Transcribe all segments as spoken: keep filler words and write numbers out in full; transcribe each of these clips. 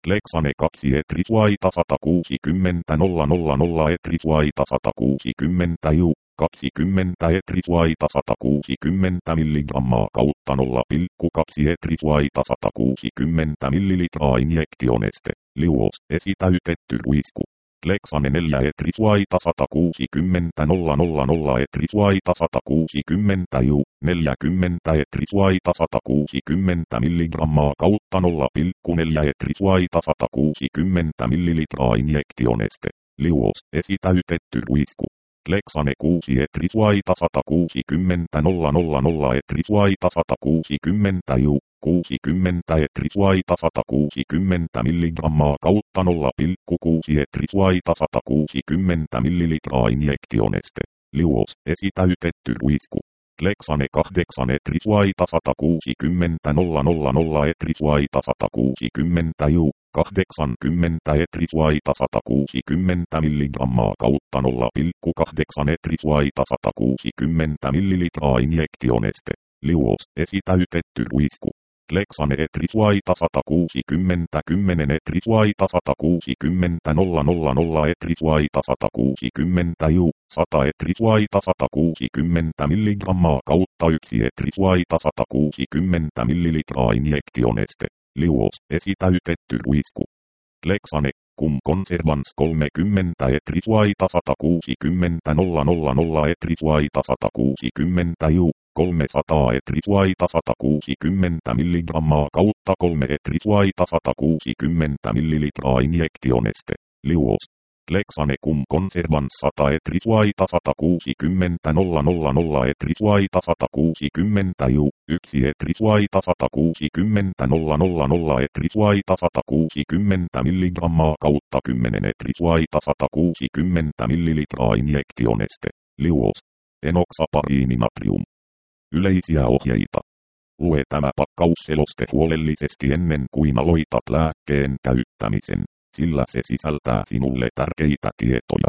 Lexane kaksi etrisuaita sata kuusikymmentä nolla nolla nolla etrisuaita sata kuusikymmentä ju, kaksikymmentä etrisuaita sata kuusikymmentä milligrammaa kautta nolla pilkku kaksi etrisuaita sata kuusikymmentä millilitraa injektioneste, liuos, esitäytetty ruisku. Lexane neljä etrisuaita sata kuusikymmentä nolla nolla nolla etrisuaita sata kuusikymmentä ju, neljäkymmentä etrisuaita sata kuusikymmentä milligrammaa kautta nolla pilkku neljä etrisuaita sata kuusikymmentä millilitraa injektioneste, liuos, esitäytetty ruisku. Lexane kuusi etrisuaita sata kuusikymmentä nolla nolla nolla etrisuaita sata kuusikymmentä ju, kuusikymmentä etrisuaita sata kuusikymmentä milligrammaa kautta nolla pilkku kuusi etrisuaita sata kuusikymmentä millilitraa injektioneste, liuos, esitäytetty ruisku. Lexane kahdeksan etrisuaita sata kuusikymmentä nolla nolla nolla etrisuaita sata kuusikymmentä ju, kahdeksankymmentä etrisuaita sata kuusikymmentä milligrammaa kautta nolla pilkku kahdeksan etrisuaita sata kuusikymmentä millilitraa injektioneste, liuos, esitäytetty ruisku. Lexane etrisuaita sata kuusikymmentä kymmenen etrisuaita sata kuusikymmentä nolla nolla nolla etrisuaita sata kuusikymmentä ju, sata etrisuaita sata kuusikymmentä milligrammaa kautta yksi etrisuaita sata kuusikymmentä millilitraa injektioneste, liuos, esitäytetty ruisku. Lexane cum conservans kolmekymmentä etrisuaita sata kuusikymmentä nolla nolla nolla etrisuaita sata kuusikymmentä ju, kolmesataa etrisuaita sata kuusikymmentä milligrammaa kautta kolme etrisuaita sata kuusikymmentä millilitraa injektioneste, liuos. Lexane cum conservans sata etrisuaita sata kuusikymmentä nolla nolla nolla etrisuaita sata kuusikymmentä ju, yksi etrisuaita sata kuusikymmentä nolla nolla nolla etrisuaita sata kuusikymmentä milligrammaa kautta kymmenen etrisuaita sata kuusikymmentä millilitraa injektioneste, liuos. Enoxapariininatrium. Yleisiä ohjeita. Lue tämä pakkausseloste huolellisesti ennen kuin aloitat lääkkeen käyttämisen, sillä se sisältää sinulle tärkeitä tietoja.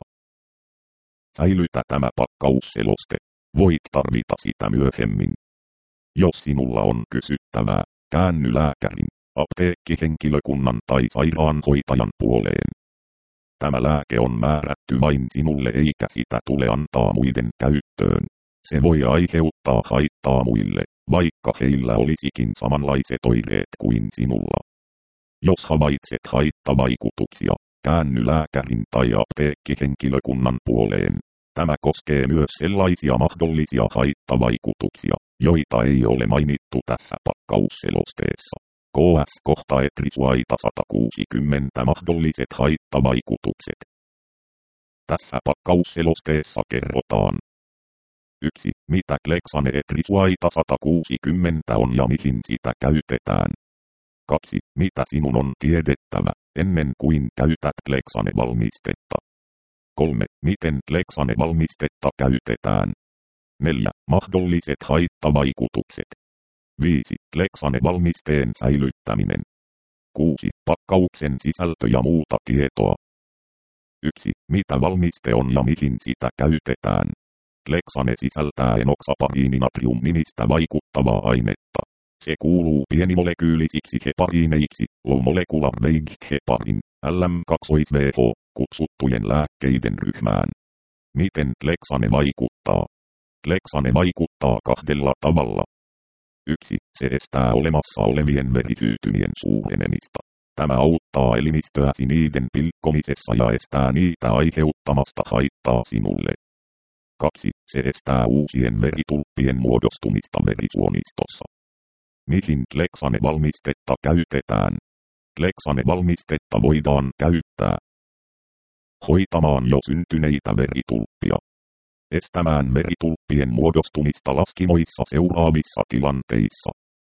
Säilytä tämä pakkausseloste. Voit tarvita sitä myöhemmin. Jos sinulla on kysyttävää, käänny lääkärin, apteekkihenkilökunnan tai sairaanhoitajan puoleen. Tämä lääke on määrätty vain sinulle eikä sitä tule antaa muiden käyttöön. Se voi aiheuttaa haittaa muille, vaikka heillä olisikin samanlaiset oireet kuin sinulla. Jos havaitset haittavaikutuksia, käänny lääkärin tai apteekkihenkilökunnan puoleen. Tämä koskee myös sellaisia mahdollisia haittavaikutuksia, joita ei ole mainittu tässä pakkausselosteessa. K S kohta etrisuaita sata kuusikymmentä mahdolliset haittavaikutukset. Tässä pakkausselosteessa kerrotaan. yksi. Mitä Lexane etrisuaita sata kuusikymmentä on ja mihin sitä käytetään. kaksi. Mitä sinun on tiedettävä, ennen kuin käytät Lexane-valmistetta. kolme. Miten Lexane-valmistetta käytetään. neljä. Mahdolliset haittavaikutukset. viisi. Lexane-valmisteen säilyttäminen. kuusi. Pakkauksen sisältö ja muuta tietoa. yksi. Mitä valmiste on ja mihin sitä käytetään. Lexane sisältää enoxapariininatrium-nimistä vaikuttavaa ainetta. Se kuuluu pienimolekyylisiksi hepariineiksi, low molecular weight heparin, L M kaksi V H, kutsuttujen lääkkeiden ryhmään. Miten Lexane vaikuttaa? Lexane vaikuttaa kahdella tavalla. yksi. Se estää olemassa olevien verihyytymien suurenemista. Tämä auttaa elimistöäsi niiden pilkkomisessa ja estää niitä aiheuttamasta haittaa sinulle. kaksi. Se estää uusien veritulppien muodostumista verisuonistossa. Mihin Lexane-valmistetta käytetään? Lexane-valmistetta voidaan käyttää hoitamaan jo syntyneitä veritulppia, estämään veritulppien muodostumista laskimoissa seuraavissa tilanteissa,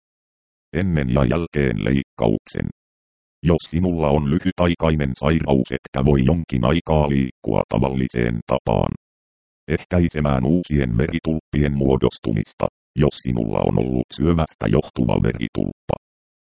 ennen ja jälkeen leikkauksen. Jos sinulla on lyhytaikainen sairaus etkä voi jonkin aikaa liikkua tavalliseen tapaan, ehkäisemään uusien veritulppien muodostumista, jos sinulla on ollut syövästä johtuva veritulppa.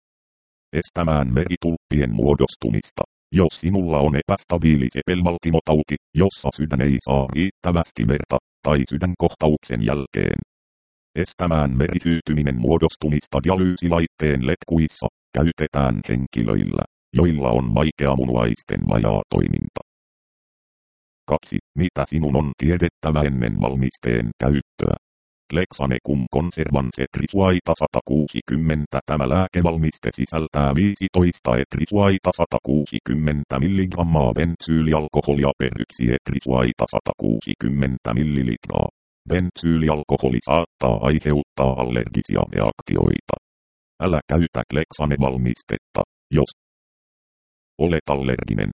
Estämään veritulppien muodostumista, jos sinulla on epästabiili sepelvaltimotauti, jossa sydän ei saa riittävästi verta, tai sydänkohtauksen jälkeen. Estämään verihyytyminen muodostumista dialyysilaitteen letkuissa, käytetään henkilöillä, joilla on vaikea munuaisten vajaa toiminta. kaksi. Mitä sinun on tiedettävä ennen valmisteen käyttöä? Lexanecum conservans etrisuaita sata kuusikymmentä. Tämä lääkevalmiste sisältää viisitoista etrisuaita sata kuusikymmentä milligrammaa bensyylialkoholia per yksi etrisuaita sata kuusikymmentä millilitraa. Bensyylialkoholi saattaa aiheuttaa allergisia reaktioita. Älä käytä Lexane-valmistetta, jos olet allerginen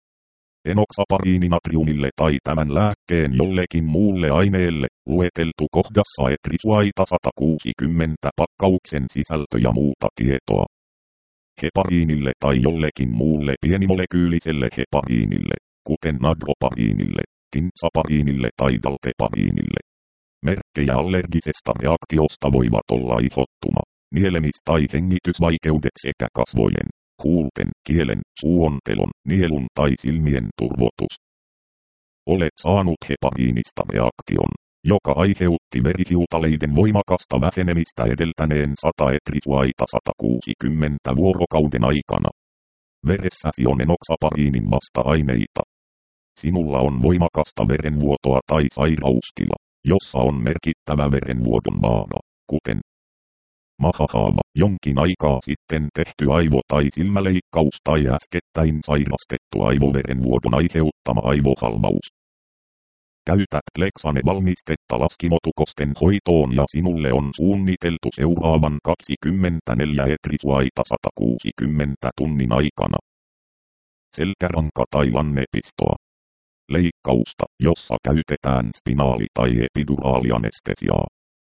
enoksapariininatriumille tai tämän lääkkeen jollekin muulle aineelle, lueteltu kohdassa etrisuaita sata kuusikymmentä pakkauksen sisältö ja muuta tietoa. Hepariinille tai jollekin muulle pienimolekyyliselle hepariinille, kuten nadropariinille, tinsapariinille tai daltepariinille. Merkkejä allergisesta reaktiosta voivat olla ihottuma, nielemis- tai hengitysvaikeudet sekä kasvojen, huulten, kielen, suontelon, nielun tai silmien turvotus. Olet saanut hepariinista reaktion, joka aiheutti verihiutaleiden voimakasta vähenemistä edeltäneen sata etrisuaita sata kuusikymmentä vuorokauden aikana. Veressäsi on enoksapariinin vasta-aineita. Sinulla on voimakasta verenvuotoa tai sairaustila, jossa on merkittävä verenvuodon vaara, kuten mahahaava, jonkin aikaa sitten tehty aivo- tai silmäleikkaus tai äskettäin sairastettu aivoverenvuodon aiheuttama aivohalvaus. Käytät Lexane-valmistetta laskimotukosten hoitoon ja sinulle on suunniteltu seuraavan kaksikymmentäneljä etrisuaita sata kuusikymmentä tunnin aikana. Selkäranka- tai lannepistoa. Leikkausta, jossa käytetään spinaali- tai epiduraalianestesiaa.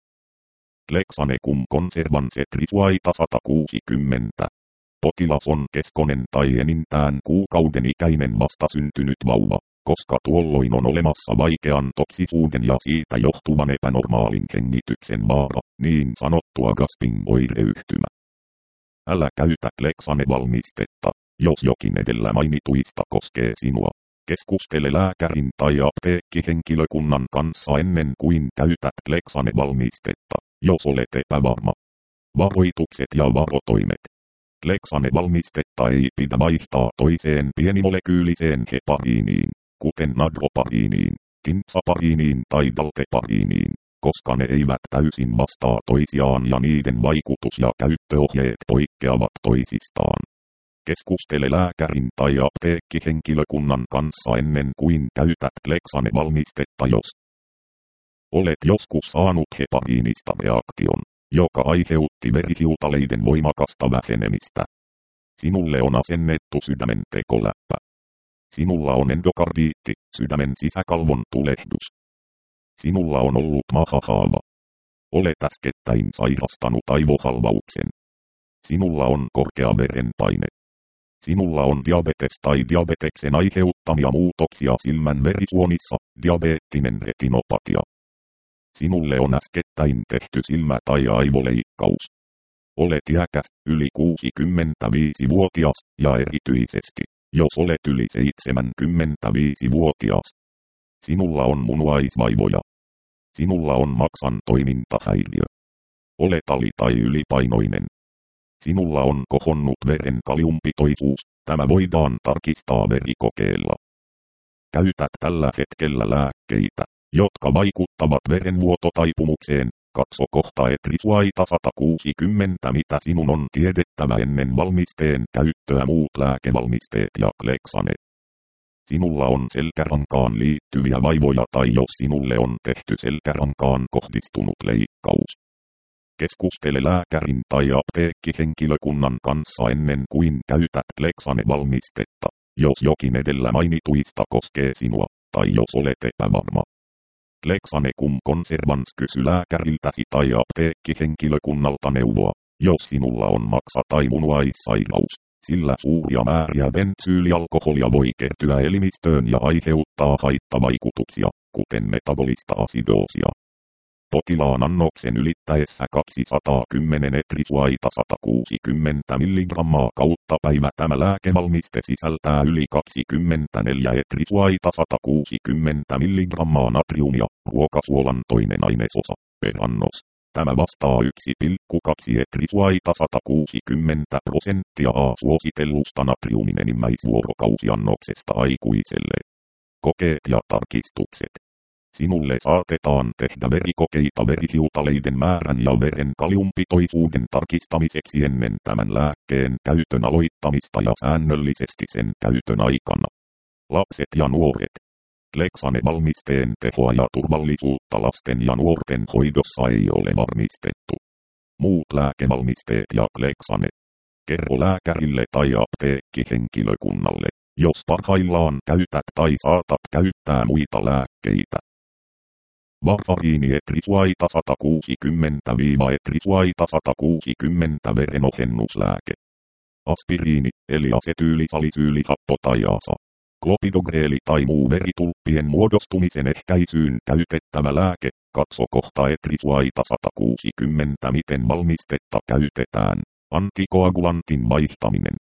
Lexanecum conservans etrisuaita sata kuusikymmentä. Potilas on keskonen tai enintään kuukauden ikäinen vastasyntynyt vauva, koska tuolloin on olemassa vaikean toksisuuden ja siitä johtuvan epänormaalin hengityksen vaara, niin sanottua gasping-oireyhtymä. Älä käytä Lexane-valmistetta, jos jokin edellä mainituista koskee sinua. Keskustele lääkärin tai apteekkihenkilökunnan kanssa ennen kuin käytät Lexane-valmistetta, jos olet epävarma. Varoitukset ja varotoimet. Lexane-valmistetta ei pidä vaihtaa toiseen pienimolekyyliseen hepariiniin, kuten nadropariiniin, tinsapariiniin tai daltepariiniin, koska ne eivät täysin vastaa toisiaan ja niiden vaikutus ja käyttöohjeet poikkeavat toisistaan. Keskustele lääkärin tai apteekkihenkilökunnan kanssa ennen kuin käytät Lexane-valmistetta, jos olet joskus saanut hepariinista reaktion, joka aiheutti verihiutaleiden voimakasta vähenemistä. Sinulle on asennettu sydämen tekoläppä. Sinulla on endokardiitti, sydämen sisäkalvon tulehdus. Sinulla on ollut mahahaava. Olet äskettäin sairastanut aivohalvauksen. Sinulla on korkea verenpaine. Sinulla on diabetes tai diabeteksen aiheuttamia muutoksia silmän verisuonissa, diabeettinen retinopatia. Sinulle on äskettäin tehty silmä- tai aivoleikkaus. Olet iäkäs, yli kuusikymmentäviisivuotias, ja erityisesti, jos olet yli seitsemänkymmentäviisivuotias. Sinulla on munuaisvaivoja. Sinulla on maksan toimintahäiriö. Olet ali- tai ylipainoinen. Sinulla on kohonnut veren kaliumpitoisuus, tämä voidaan tarkistaa verikokeella. Käytät tällä hetkellä lääkkeitä, jotka vaikuttavat verenvuototaipumukseen, katso kohta etrisuaita sata kuusikymmentä mitä sinun on tiedettävä ennen valmisteen käyttöä muut lääkevalmisteet ja Lexane. Sinulla on selkärankaan liittyviä vaivoja tai jos sinulle on tehty selkärankaan kohdistunut leikkaus. Keskustele lääkärin tai apteekkihenkilökunnan kanssa ennen kuin käytät Lexane-valmistetta, jos jokin edellä mainituista koskee sinua, tai jos olet epävarma. Lexanecum conservans kysy lääkäriltäsi tai apteekkihenkilökunnalta neuvoa, jos sinulla on maksa- tai munuaissairaus, sillä suuria määriä bensyylialkoholia voi kertyä elimistöön ja aiheuttaa haittavaikutuksia, kuten metabolista asidoosia. Potilaan annoksen ylittäessä kaksisataakymmenen etrisuaita sata kuusikymmentä milligrammaa kautta päivä tämä lääkevalmiste sisältää yli kaksikymmentäneljä etrisuaita sata kuusikymmentä milligrammaa natriumia, ruokasuolan toinen ainesosa, per annos. Tämä vastaa yksi pilkku kaksi etrisuaita sata kuusikymmentä prosenttia A suositellusta natriumin enimmäisvuorokausiannoksesta aikuiselle. Kokeet ja tarkistukset. Sinulle saatetaan tehdä verikokeita verihiutaleiden määrän ja veren kaliumpitoisuuden tarkistamiseksi ennen tämän lääkkeen käytön aloittamista ja säännöllisesti sen käytön aikana. Lapset ja nuoret. Clexane-valmisteen tehoa ja turvallisuutta lasten ja nuorten hoidossa ei ole varmistettu. Muut lääkevalmisteet ja Clexane. Kerro lääkärille tai apteekkihenkilökunnalle, jos parhaillaan käytät tai saatat käyttää muita lääkkeitä. Varfariini etrisuaita sata kuusikymmentä etrisuaita sata kuusikymmentä verenohennuslääke. Aspiriini, eli asetyylisalisyylihappo tai asa. Klopidogreeli tai muu veritulppien muodostumisen ehkäisyyn käytettävä lääke. Katso kohta etrisuaita sata kuusikymmentä miten valmistetta käytetään. Antikoagulantin vaihtaminen.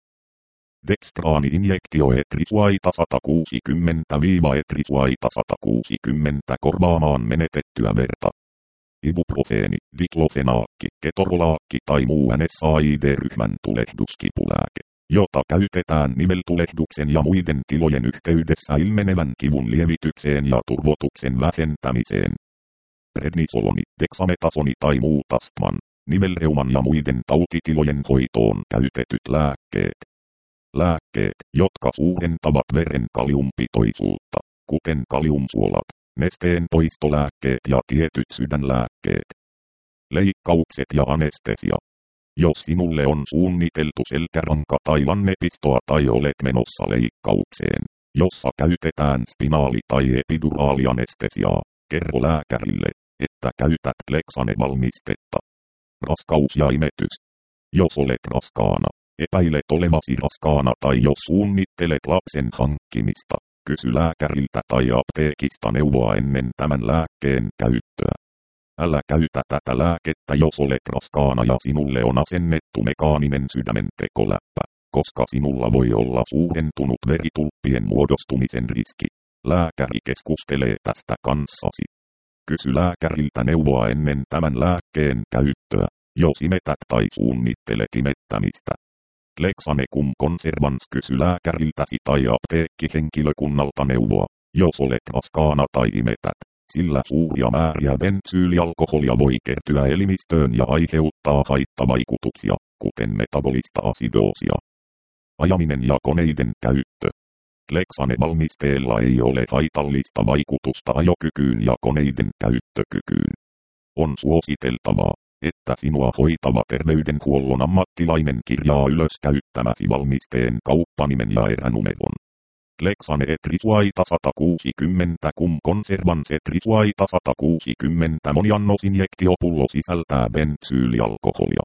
Dextraani-injektio etrisuaita sata kuusikymmentä etrisuaita sata kuusikymmentä korvaamaan menetettyä verta. Ibuprofeeni, diklofenaakki, ketorolaakki tai muu N S A I D-ryhmän tulehduskipulääke, jota käytetään niveltulehduksen ja muiden tilojen yhteydessä ilmenevän kivun lievitykseen ja turvotuksen vähentämiseen. Prednisoloni, dexametasoni tai muu astman, nivelreuman ja muiden tautitilojen hoitoon käytetyt lääkkeet. Lääkkeet, jotka suurentavat veren kaliumpitoisuutta, kuten kaliumsuolat, nesteen poistolääkkeet ja tietyt sydänlääkkeet. Leikkaukset ja anestesia. Jos sinulle on suunniteltu selkäranka tai lannepistoa tai olet menossa leikkaukseen, jossa käytetään spinaali- tai epiduraalianestesiaa, kerro lääkärille, että käytät Clexane-valmistetta. Raskaus ja imetys. Jos olet raskaana, epäilet olevasi raskaana tai jos suunnittelet lapsen hankkimista, kysy lääkäriltä tai apteekista neuvoa ennen tämän lääkkeen käyttöä. Älä käytä tätä lääkettä jos olet raskaana ja sinulle on asennettu mekaaninen sydämen tekoläppä, koska sinulla voi olla suurentunut veritulppien muodostumisen riski. Lääkäri keskustelee tästä kanssasi. Kysy lääkäriltä neuvoa ennen tämän lääkkeen käyttöä, jos imetät tai suunnittelet imettämistä. Clexane cum conservans kysy lääkäriltäsi tai apteekkihenkilökunnalta neuvoa, jos olet raskaana tai imetät, sillä suuria määriä bensyylialkoholia voi kertyä elimistöön ja aiheuttaa haittavaikutuksia, kuten metabolista asidoosia. Ajaminen ja koneiden käyttö. Clexane-valmisteella ei ole haitallista vaikutusta ajokykyyn ja koneiden käyttökykyyn. On suositeltavaa, että sinua hoitava terveydenhuollon ammattilainen kirjaa ylös käyttämäsi valmisteen kauppanimen ja eränumeron. Clexane etrisuaita sata kuusikymmentä cum conservans etrisuaita sata kuusikymmentä moniannosinjektiopullo sisältää bensyylialkoholia.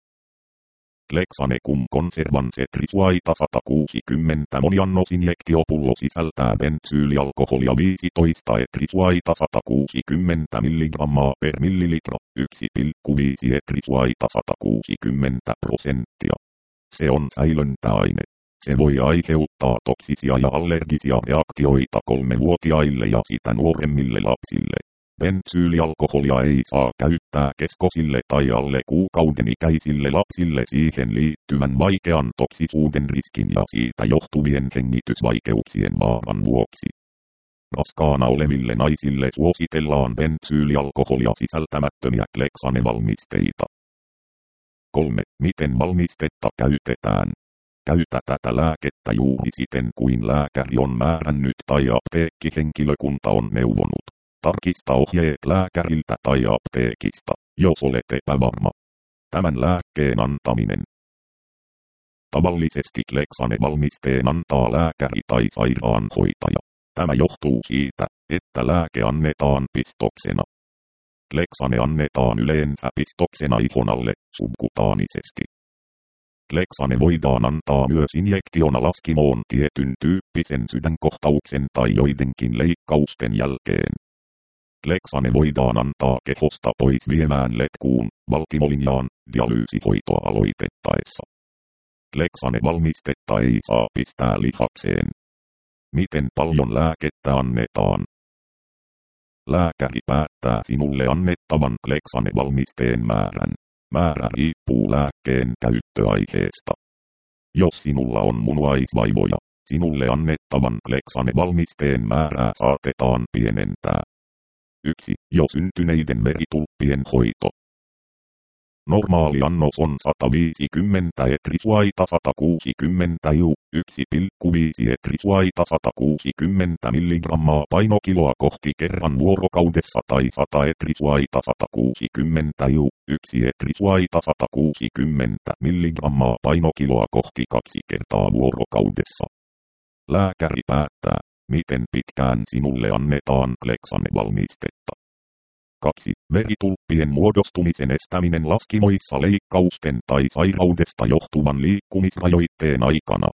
Clexane cum conservans etrisuaita sata kuusikymmentä moniannosinjektiopullo sisältää bensyylialkoholia viisitoista etrisuaita sata kuusikymmentä milligrammaa per millilitra, yksi pilkku viisi etrisuaita sata kuusikymmentä prosenttia. Se on säilöntäaine. Se voi aiheuttaa toksisia ja allergisia reaktioita kolmevuotiaille ja sitä nuoremmille lapsille. Bensyylialkoholia ei saa käyttää keskosille tai alle kuukauden ikäisille lapsille siihen liittyvän vaikean toksisuuden riskin ja siitä johtuvien hengitysvaikeuksien vaaran vuoksi. Raskaana oleville naisille suositellaan bensyylialkoholia sisältämättömiä Clexane-valmisteita. kolme. Miten valmistetta käytetään? Käytä tätä lääkettä juuri siten kuin lääkäri on määrännyt tai apteekkihenkilökunta on neuvonut. Tarkista ohjeet lääkäriltä tai apteekista, jos olet epävarma. Tämän lääkkeen antaminen. Tavallisesti Clexane-valmisteen antaa lääkäri tai sairaanhoitaja. Tämä johtuu siitä, että lääke annetaan pistoksena. Clexane annetaan yleensä pistoksena ihon alle, subkutaanisesti. Clexane voidaan antaa myös injektiona laskimoon tietyn tyyppisen sydänkohtauksen tai joidenkin leikkausten jälkeen. Clexane voidaan antaa kehosta pois viemään letkuun, valtimolinjaan, dialyysihoitoa aloitettaessa. Clexane-valmistetta ei saa pistää lihakseen. Miten paljon lääkettä annetaan? Lääkäri päättää sinulle annettavan Clexane-valmisteen määrän. Määrä riippuu lääkkeen käyttöaiheesta. Jos sinulla on munuaisvaivoja, sinulle annettavan Clexane-valmisteen määrää saatetaan pienentää. yksi. Jo syntyneiden veritulppien hoito. Normaali annos on sata viisikymmentä etrisuaita sata kuusikymmentä ju, yksi pilkku viisi etrisuaita sata kuusikymmentä milligrammaa painokiloa kohti kerran vuorokaudessa tai sata etrisuaita sata kuusikymmentä ju, yksi etrisuaita sata kuusikymmentä milligrammaa painokiloa kohti kaksi kertaa vuorokaudessa. Lääkäri päättää, miten pitkään sinulle annetaan Clexane-valmistetta. kaksi. Veritulppien muodostumisen estäminen laskimoissa leikkausten tai sairaudesta johtuvan liikkumisrajoitteen aikana.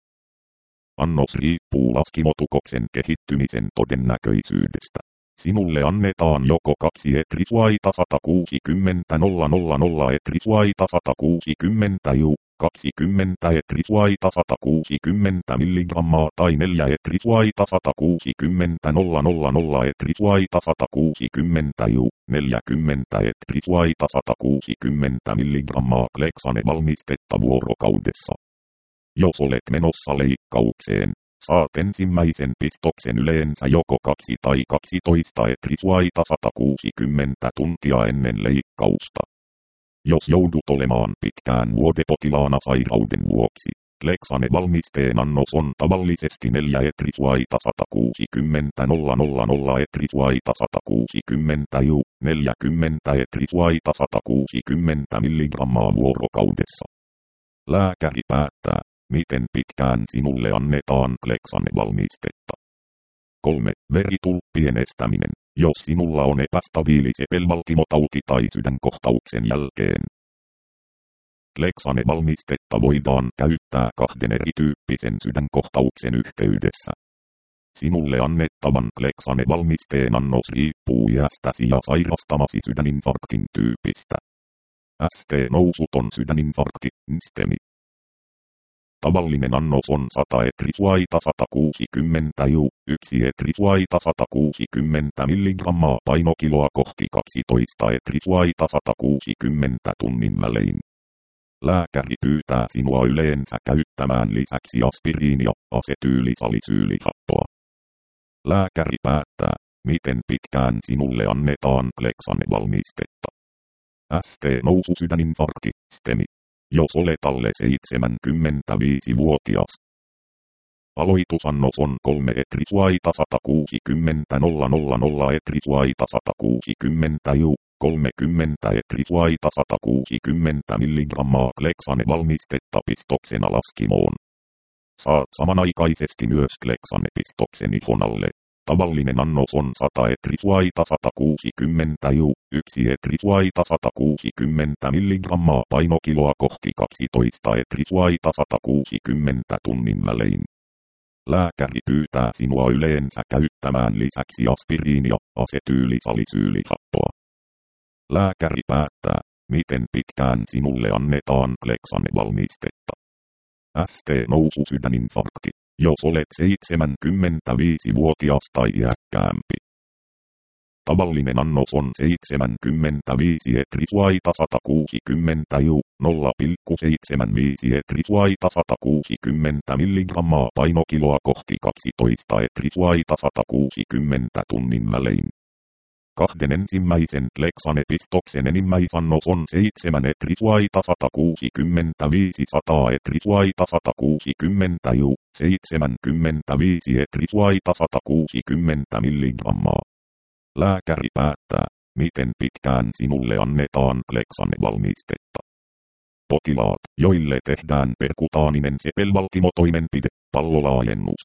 Annos riippuu laskimotukoksen kehittymisen todennäköisyydestä. Sinulle annetaan joko kaksi etrisuaita sata kuusikymmentä nolla nolla nolla etrisuaita sata kuusikymmentä ju, kaksikymmentä etrisuaita sata kuusikymmentä milligrammaa tai neljä etrisuaita sata kuusikymmentä nolla nolla nolla etrisuaita sata kuusikymmentä ju, neljäkymmentä etrisuaita sata kuusikymmentä milligrammaa Clexane-valmistetta vuorokaudessa. Jos olet menossa leikkaukseen, saat ensimmäisen pistoksen yleensä joko kaksi tai kaksitoista etrisuaita sata kuusikymmentä tuntia ennen leikkausta. Jos joudut olemaan pitkään vuodepotilaana sairauden vuoksi, Clexane-valmisteen annos on tavallisesti neljä etrisuaita sata kuusikymmentä nolla nolla nolla etrisuaita sata kuusikymmentä ju, neljäkymmentä etrisuaita sata kuusikymmentä milligrammaa vuorokaudessa. Lääkäri päättää, miten pitkään sinulle annetaan Clexane-valmistetta. kolme. Veritulppien estäminen. Jos sinulla on epästabiili sepelvaltimotauti tai sydänkohtauksen jälkeen. Clexane-valmistetta voidaan käyttää kahden erityyppisen sydänkohtauksen yhteydessä. Sinulle annettavan Clexane-valmisteen annos riippuu iästäsi ja sairastamasi sydäninfarktin tyypistä. S T-nousuton sydäninfarkti, stemi. Tavallinen annos on sata etrisuaita sata kuusikymmentä ju, yksi etrisuaita sata kuusikymmentä milligrammaa painokiloa kohti kaksitoista etrisuaita sata kuusikymmentä tunnin välein. Lääkäri pyytää sinua yleensä käyttämään lisäksi aspiriinia, asetyylisalisyylihappoa. Lääkäri päättää, miten pitkään sinulle annetaan Clexane-valmistetta. S T-nousu sydäninfarkti, stemi. Jos olet alle seitsemänkymmentäviisivuotias. Aloitusannos on kolme etrisuaita sata kuusikymmentä nolla nolla nolla etrisuaita sata kuusikymmentä ju, kolmekymmentä etrisuaita sata kuusikymmentä milligrammaa Clexane-valmistetta pistoksena laskimoon. Saat samanaikaisesti myös Clexane-pistoksen ihon alle. Tavallinen annos on sata etrisuaita sata kuusikymmentä ju, yksi etrisuaita sata kuusikymmentä milligrammaa painokiloa kohti kaksitoista etrisuaita sata kuusikymmentä tunnin välein. Lääkäri pyytää sinua yleensä käyttämään lisäksi aspiriinia, asetyylisalisyylihappoa. Lääkäri päättää, miten pitkään sinulle annetaan Clexane-valmistetta. S T-nousu sydäninfarkti. Jos olet seitsemänkymmentäviisivuotias tai iäkkäämpi. Tavallinen annos on seitsemänkymmentäviisi etrisuaita sata kuusikymmentä ju, nolla pilkku seitsemänkymmentäviisi etrisuaita sata kuusikymmentä milligrammaa painokiloa kohti kaksitoista etrisuaita sata kuusikymmentä tunnin välein. Kahden ensimmäisen Clexane-pistoksen enimmäisannos on seitsemän etrisuaita sata kuusikymmentäviisi sata etrisuaita sata kuusikymmentä ju, seitsemänkymmentäviisi etrisuaita sata kuusikymmentä milligrammaa. Lääkäri päättää, miten pitkään sinulle annetaan Clexane-valmistetta. Potilaat, joille tehdään perkutaaninen sepelvaltimotoimenpide, pallolaajennus.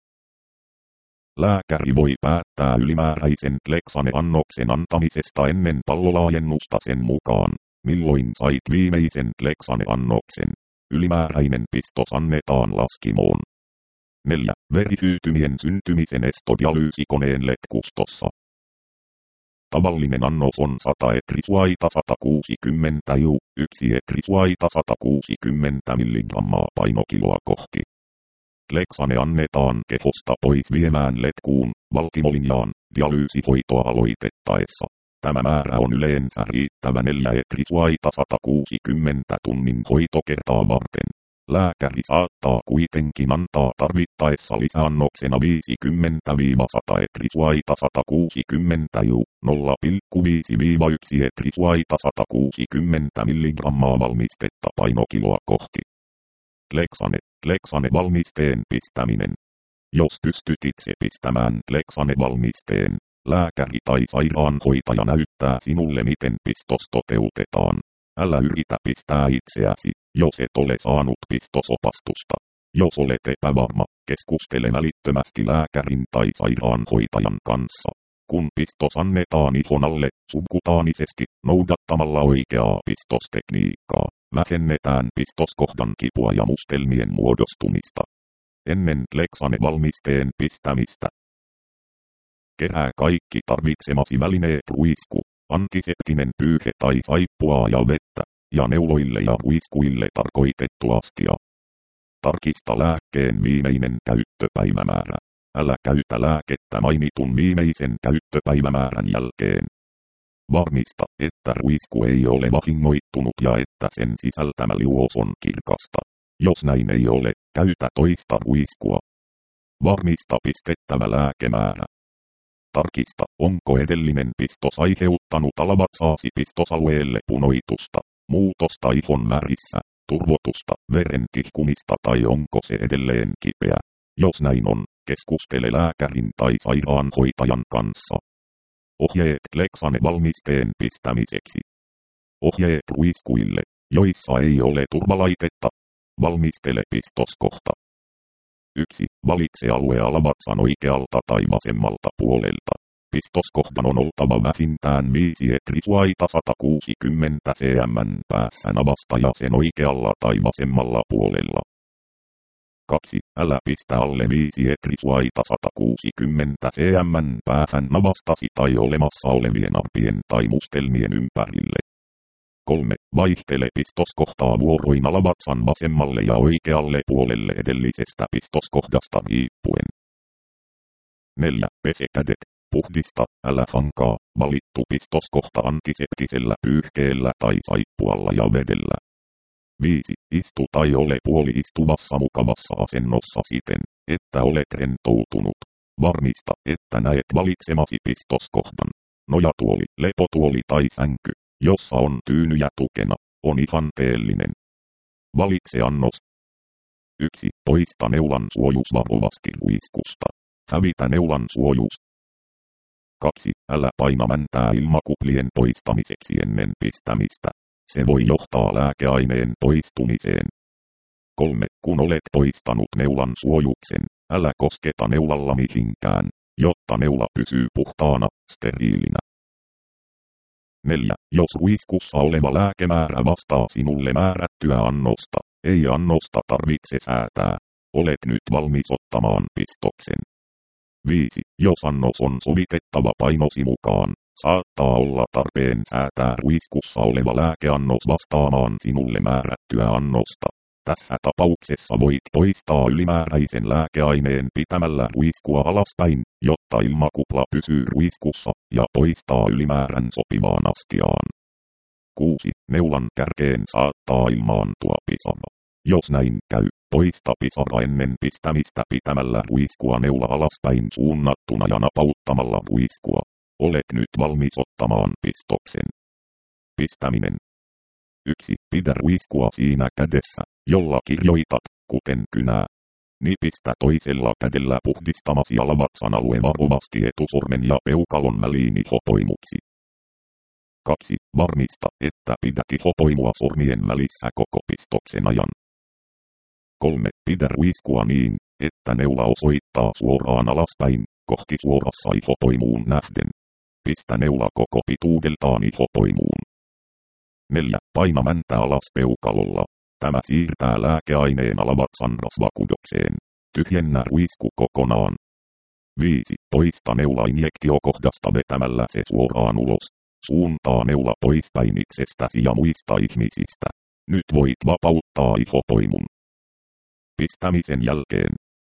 Lääkäri voi päättää ylimääräisen Clexane-annoksen antamisesta ennen pallolaajennusta sen mukaan, milloin sait viimeisen Clexane-annoksen. Ylimääräinen pistos annetaan laskimoon. neljä. Verihyytymien syntymisen esto dialyysikoneen letkustossa. Tavallinen annos on sata etrisuaita sata kuusikymmentä ju, yksi etrisuaita sata kuusikymmentä milligrammaa painokiloa kohti Lexane annetaan kehosta pois viemään letkuun, valtimolinjaan, dialyysihoitoa aloitettaessa. Tämä määrä on yleensä riittävä neljä etrisuaita sata kuusikymmentä tunnin hoitokertaa varten. Lääkäri saattaa kuitenkin antaa tarvittaessa lisäannoksena viisikymmentä sata etrisuaita sata kuusikymmentä ju, nolla pilkku viisi yksi etrisuaita sata kuusikymmentä milligrammaa valmistetta painokiloa kohti. Lexane, Lexane-valmisteen pistäminen. Jos pystyt itse pistämään Lexane-valmisteen, lääkäri tai sairaanhoitaja näyttää sinulle miten pistos toteutetaan. Älä yritä pistää itseäsi, jos et ole saanut pistosopastusta. Jos olet epävarma, keskustele välittömästi lääkärin tai sairaanhoitajan kanssa. Kun pistos annetaan ihon alle, subkutaanisesti, noudattamalla oikeaa pistostekniikkaa, vähennetään pistoskohdan kipua ja mustelmien muodostumista. Ennen Lexane-valmisteen pistämistä kerää kaikki tarvitsemasi välineet: ruisku, antiseptinen pyyhe tai saippua ja vettä, ja neuloille ja ruiskuille tarkoitettu astia. Tarkista lääkkeen viimeinen käyttöpäivämäärä. Älä käytä lääkettä mainitun viimeisen käyttöpäivämäärän jälkeen. Varmista, että ruisku ei ole vahingoittunut ja että sen sisältämä liuos on kirkasta. Jos näin ei ole, käytä toista ruiskua. Varmista pistettävä lääkemäärä. Tarkista, onko edellinen pistos aiheuttanut alavatsaasi pistosalueelle punoitusta, muutosta ihon värissä, turvotusta, veren tihkumista tai onko se edelleen kipeä. Jos näin on, keskustele lääkärin tai sairaanhoitajan kanssa. Ohjeet Lexane-valmisteen pistämiseksi. Ohjeet ruiskuille, joissa ei ole turvalaitetta. Valmistele pistoskohta. yksi. Valitse alue alavatsan oikealta tai vasemmalta puolelta. Pistoskohdan on oltava vähintään viisi etrisuaita sata kuusikymmentä senttimetriä päässä navasta ja sen oikealla tai vasemmalla puolella. kaksi. Älä pistä alle viisi etrisuaita sata kuusikymmentä senttimetriä päähän navastasi tai olemassa olevien arpien tai mustelmien ympärille. kolme. Vaihtele pistoskohtaa vuoroin alavatsan vasemmalle ja oikealle puolelle edellisestä pistoskohdasta riippuen. neljä. Pese kädet. Puhdista, älä hankaa, valittu pistoskohta antiseptisellä pyyhkeellä tai saippualla ja vedellä. viisi. Istu tai ole puoli-istuvassa mukavassa asennossa siten, että olet rentoutunut. Varmista, että näet valitsemasi pistoskohdan. Nojatuoli, lepotuoli tai sänky, jossa on tyynyjä tukena, on ihanteellinen. Valitse annos. yksi. Poista neulan suojus varovasti ruiskusta. Hävitä neulan suojus. kaksi. Älä paina mäntää ilmakuplien poistamiseksi ennen pistämistä. Se voi johtaa lääkeaineen poistumiseen. kolme. Kun olet poistanut neulan suojuksen, älä kosketa neulalla mihinkään, jotta neula pysyy puhtaana, steriilinä. neljä. Jos ruiskussa oleva lääkemäärä vastaa sinulle määrättyä annosta, ei annosta tarvitse säätää. Olet nyt valmis ottamaan pistoksen. viisi. Jos annos on sovitettava painosi mukaan, saattaa olla tarpeen säätää ruiskussa oleva lääkeannos vastaamaan sinulle määrättyä annosta. Tässä tapauksessa voit poistaa ylimääräisen lääkeaineen pitämällä ruiskua alaspäin, jotta ilmakupla pysyy ruiskussa, ja poistaa ylimäärän sopivaan astiaan. kuusi. Neulan kärkeen saattaa ilmaantua pisara. Jos näin käy, poista pisara ennen pistämistä pitämällä ruiskua neula alaspäin suunnattuna ja napauttamalla ruiskua. Olet nyt valmis ottamaan pistoksen. Pistäminen. yksi. Pidä ruiskua siinä kädessä, jolla kirjoitat, kuten kynää. Nipistä toisella kädellä puhdistamasi alavatsan alue varovasti etusormen ja peukalon väliin ihopoimuksi. kaksi. Varmista, että pidät ihopoimua sormien välissä koko pistoksen ajan. kolme. Pidä ruiskua niin, että neula osoittaa suoraan alaspäin, kohti suorassa ihopoimuun nähden. Pistä neula koko pituudeltaan ihopoimuun. neljä. Paina mäntä alas peukalolla. Tämä siirtää lääkeaineen alavatsan rasvakudokseen. Tyhjennä ruisku kokonaan. viisi. Poista neula injektiokohdasta vetämällä se suoraan ulos. Suuntaa neula poispäin itsestäsi ja muista ihmisistä. Nyt voit vapauttaa ihopoimun. Pistämisen jälkeen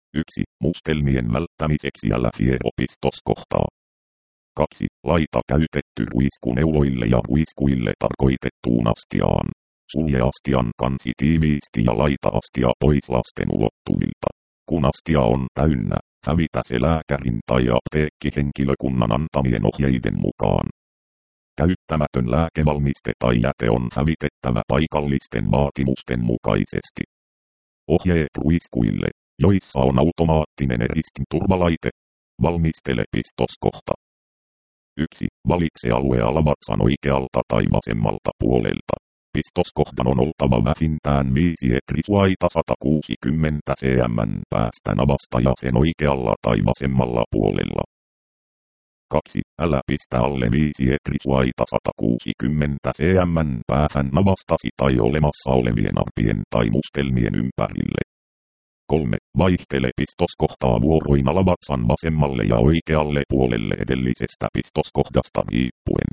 yksi. Mustelmien välttämiseksi älä hiero pistoskohtaa. kaksi. Laita käytetty ruisku neuloille ja ruiskuille tarkoitettuun astiaan. Sulje astian kansi tiiviisti ja laita astia pois lasten ulottuvilta. Kun astia on täynnä, hävitä se lääkärin tai apteekkihenkilökunnan antamien ohjeiden mukaan. Käyttämätön lääkevalmiste tai jäte on hävitettävä paikallisten vaatimusten mukaisesti. Ohjeet ruiskuille, joissa on automaattinen eristinturvalaite. Valmistele pistoskohta. yksi. Valitse alue alavatsan oikealta tai vasemmalta puolelta. Pistoskohdan on oltava vähintään viisi etriswaita sata kuusikymmentä senttimetriä päästä navasta ja sen oikealla tai vasemmalla puolella. kaksi. Älä pistä alle viisi etriswaita sata kuusikymmentä senttimetriä päähän navastasi tai olemassa olevien arpien tai mustelmien ympärille. kolme. Vaihtele pistoskohtaa vuoroin alavatsan vasemmalle ja oikealle puolelle edellisestä pistoskohdasta riippuen.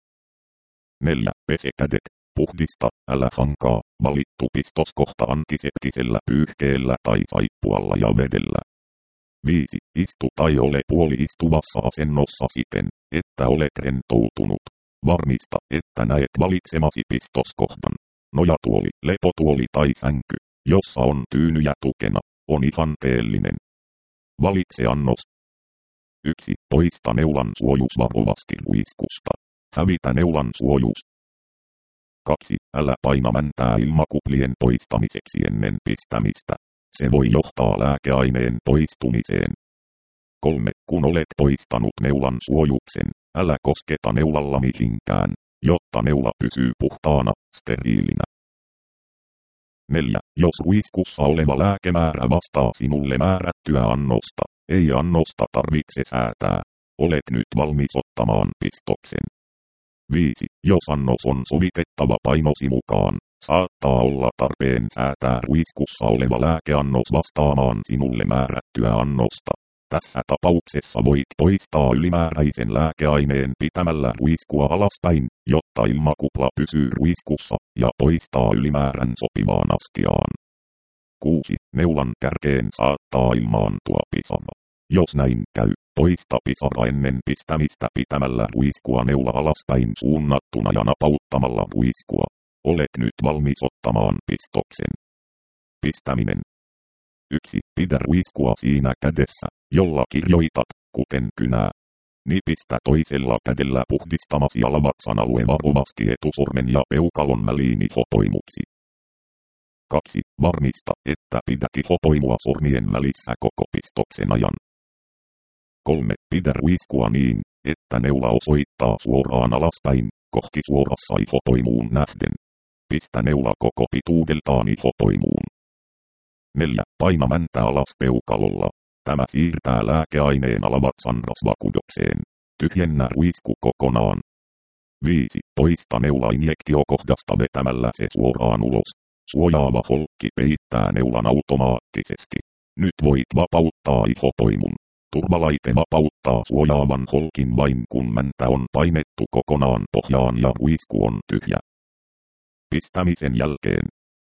neljä. Pese kädet. Puhdista, älä hankaa, valittu pistoskohta antiseptisellä pyyhkeellä tai saippualla ja vedellä. viisi. Istu tai ole puoli-istuvassa asennossa siten, että olet rentoutunut. Varmista, että näet valitsemasi pistoskohdan. Nojatuoli, lepotuoli tai sänky, jossa on tyynyjä tukena, on ihanteellinen. Valitse annos. yksi. Poista neulan suojus varovasti ruiskusta. Hävitä neulan suojus. kaksi. Älä paina mäntää ilmakuplien poistamiseksi ennen pistämistä. Se voi johtaa lääkeaineen poistumiseen. kolme. Kun olet poistanut neulan suojuksen, älä kosketa neulalla mihinkään, jotta neula pysyy puhtaana, steriilinä. neljä. Jos ruiskussa oleva lääkemäärä vastaa sinulle määrättyä annosta, ei annosta tarvitse säätää. Olet nyt valmis ottamaan pistoksen. viisi. Jos annos on sovitettava painosi mukaan, saattaa olla tarpeen säätää ruiskussa oleva lääkeannos vastaamaan sinulle määrättyä annosta. Tässä tapauksessa voit poistaa ylimääräisen lääkeaineen pitämällä ruiskua alaspäin, jotta ilmakupla pysyy ruiskussa, ja poistaa ylimäärän sopivaan astiaan. kuusi. Neulan kärkeen saattaa ilmaantua pisara. Jos näin käy, poista pisara ennen pistämistä pitämällä ruiskua neula alaspäin suunnattuna ja napauttamalla ruiskua. Olet nyt valmis ottamaan pistoksen. Pistäminen. yksi. Pidä ruiskua siinä kädessä, jolla kirjoitat, kuten kynää. Nipistä toisella kädellä puhdistamasi alavatsan alue varovasti etusormen ja peukalon väliin ihopoimuksi. kaksi. Varmista, että pidät ihopoimua sormien välissä koko pistoksen ajan. kolme. Pidä ruiskua niin, että neula osoittaa suoraan alaspäin, kohti suorassa ihopoimuun nähden. Pistä neula koko pituudeltaan ihopoimuun. neljä. Paina mäntä alas peukalolla. Tämä siirtää lääkeaineen alavatsan rasvakudokseen. Tyhjennä ruisku kokonaan. viisi. Poista neula injektiokohdasta vetämällä se suoraan ulos. Suojaava holkki peittää neulan automaattisesti. Nyt voit vapauttaa ihopoimun. Turvalaite vapauttaa suojaavan holkin vain kun mäntä on painettu kokonaan pohjaan ja ruisku on tyhjä. Pistämisen jälkeen.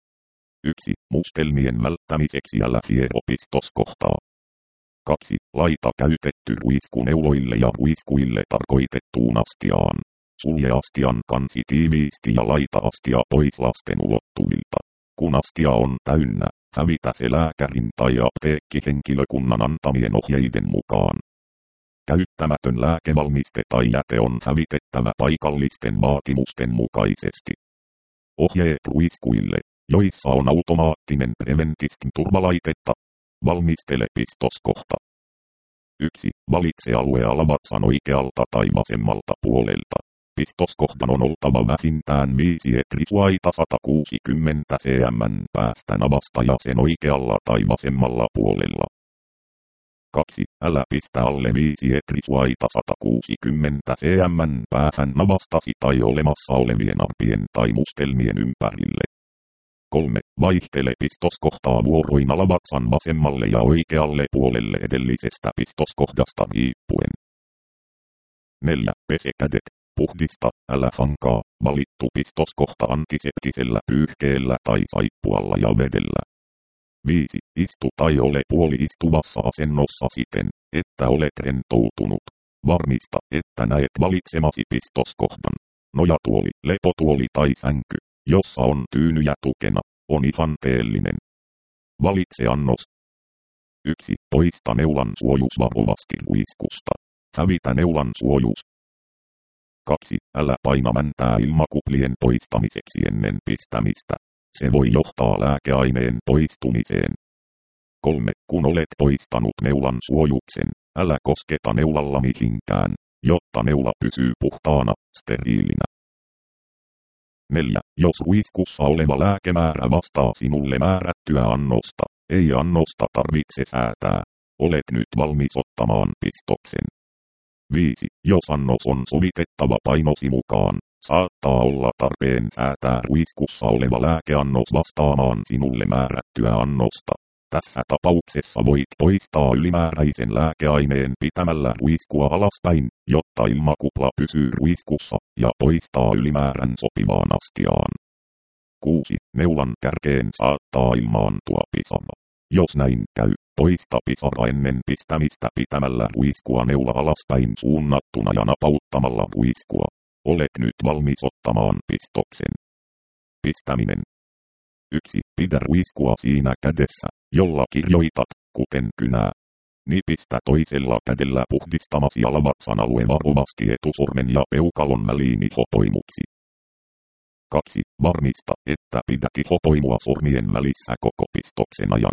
yksi. Mustelmien välttämiseksi älä hiero pistoskohtaa. kaksi. Laita käytetty ruisku neuloille ja ruiskuille tarkoitettuun astiaan. Sulje astian kansi tiiviisti ja laita astia pois lasten ulottuvilta. Kun astia on täynnä, hävitä se lääkärin tai apteekkihenkilökunnan antamien ohjeiden mukaan. Käyttämätön lääkevalmiste tai jäte on hävitettävä paikallisten vaatimusten mukaisesti. Ohjeet ruiskuille, joissa on automaattinen preventistin turvalaitetta. Valmistele pistoskohta. yksi. Valitse alue alavatsan oikealta tai vasemmalta puolelta. Pistoskohdan on oltava vähintään viisi etriswaita sata kuusikymmentä senttimetriä päästä navasta ja sen oikealla tai vasemmalla puolella. kaksi. Älä pistä alle viisi etriswaita sata kuusikymmentä senttimetriä päähän navastasi tai olemassa olevien arpien tai mustelmien ympärille. kolme. Vaihtele pistoskohtaa vuoroin alavatsan vasemmalle ja oikealle puolelle edellisestä pistoskohdasta riippuen. neljä. Pese kädet. Puhdista, älä hankaa, valittu pistoskohta antiseptisellä pyyhkeellä tai saippualla ja vedellä. viisi. Istu tai ole puoli-istuvassa asennossa siten, että olet rentoutunut. Varmista, että näet valitsemasi pistoskohdan. Nojatuoli, lepotuoli tai sänky, jossa on tyynyjä tukena, on ihanteellinen. Valitse annos. yksi. Poista neulan suojus varovasti luiskusta. Hävitä neulan suojus. kaksi. Älä paina mäntää ilmakuplien poistamiseksi ennen pistämistä. Se voi johtaa lääkeaineen poistumiseen. kolme. Kun olet poistanut neulan suojuksen, älä kosketa neulalla mihinkään, jotta neula pysyy puhtaana, steriilinä. neljä. Jos ruiskussa oleva lääkemäärä vastaa sinulle määrättyä annosta, ei annosta tarvitse säätää. Olet nyt valmis ottamaan pistoksen. viisi. Jos annos on sovitettava painosi mukaan, saattaa olla tarpeen säätää ruiskussa oleva lääkeannos vastaamaan sinulle määrättyä annosta. Tässä tapauksessa voit poistaa ylimääräisen lääkeaineen pitämällä ruiskua alaspäin, jotta ilmakupla pysyy ruiskussa, ja poistaa ylimäärän sopivaan astiaan. kuusi. Neulan kärkeen saattaa ilmaantua pisara. Jos näin käy, poista pisara ennen pistämistä pitämällä ruiskua neula alaspäin suunnattuna ja napauttamalla ruiskua. Olet nyt valmis ottamaan pistoksen. Pistäminen. yksi. Pidä ruiskua siinä kädessä, jolla kirjoitat, kuten kynää. Nipistä toisella kädellä puhdistamasi alavatsan alue varovasti etusormen ja peukalon väliin ihopoimuksi. kaksi. Varmista, että pidät ihopoimua sormien välissä koko pistoksen ajan.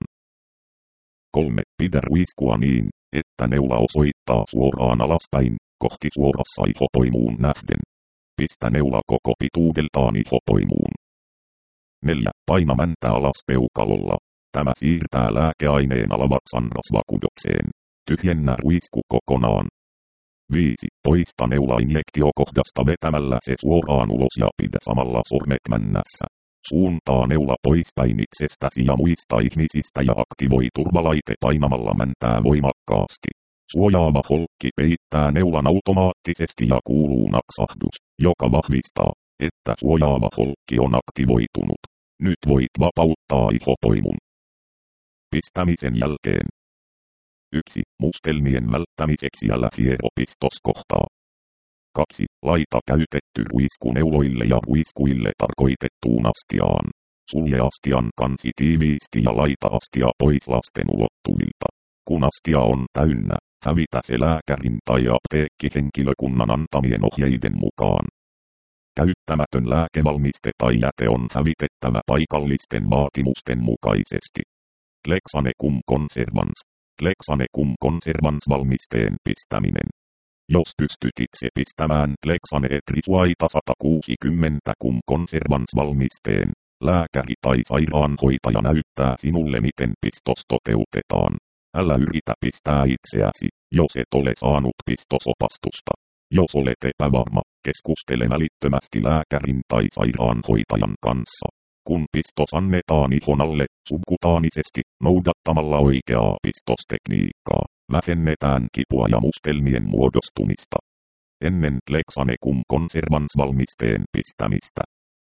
kolme. Pidä ruiskua niin, että neula osoittaa suoraan alaspäin, kohti suorassa ihopoimuun nähden. Pistä neula koko pituudeltaan ihopoimuun. neljä. Paina mäntä alas peukalolla. Tämä siirtää lääkeaineen alavatsan rasvakudokseen. Tyhjennä ruisku kokonaan. viisi. Poista neula injektiokohdasta vetämällä se suoraan ulos ja pidä samalla sormet männässä. Suuntaa neula poispäin itsestäsi ja muista ihmisistä ja aktivoi turvalaite painamalla mäntää voimakkaasti. Suojaava holkki peittää neulan automaattisesti ja kuuluu naksahdus, joka vahvistaa, että suojaava holkki on aktivoitunut. Nyt voit vapauttaa ihopoimun. Pistämisen jälkeen. yksi. Mustelmien välttämiseksi älä hiero pistoskohtaa. kaksi. Laita käytetty ruisku neuloille ja ruiskuille tarkoitettuun astiaan. Sulje astian kansi tiiviisti ja laita astia pois lasten ulottuvilta. Kun astia on täynnä, hävitä se lääkärin tai apteekkihenkilökunnan antamien ohjeiden mukaan. Käyttämätön lääkevalmiste tai jäte on hävitettävä paikallisten vaatimusten mukaisesti. Clexane cum conservans. Clexane cum conservans valmisteen pistäminen. Jos pystyt itse pistämään Clexane Etrisuaita sata kuusikymmentä cum conservans valmisteen, lääkäri tai sairaanhoitaja näyttää sinulle miten pistos toteutetaan. Älä yritä pistää itseäsi, jos et ole saanut pistosopastusta. Jos olet epävarma, keskustele välittömästi lääkärin tai sairaanhoitajan kanssa. Kun pistos annetaan ihon alle, subkutaanisesti, noudattamalla oikeaa pistostekniikkaa, vähennetään kipua ja mustelmien muodostumista. Ennen Clexane cum conservans valmisteen pistämistä.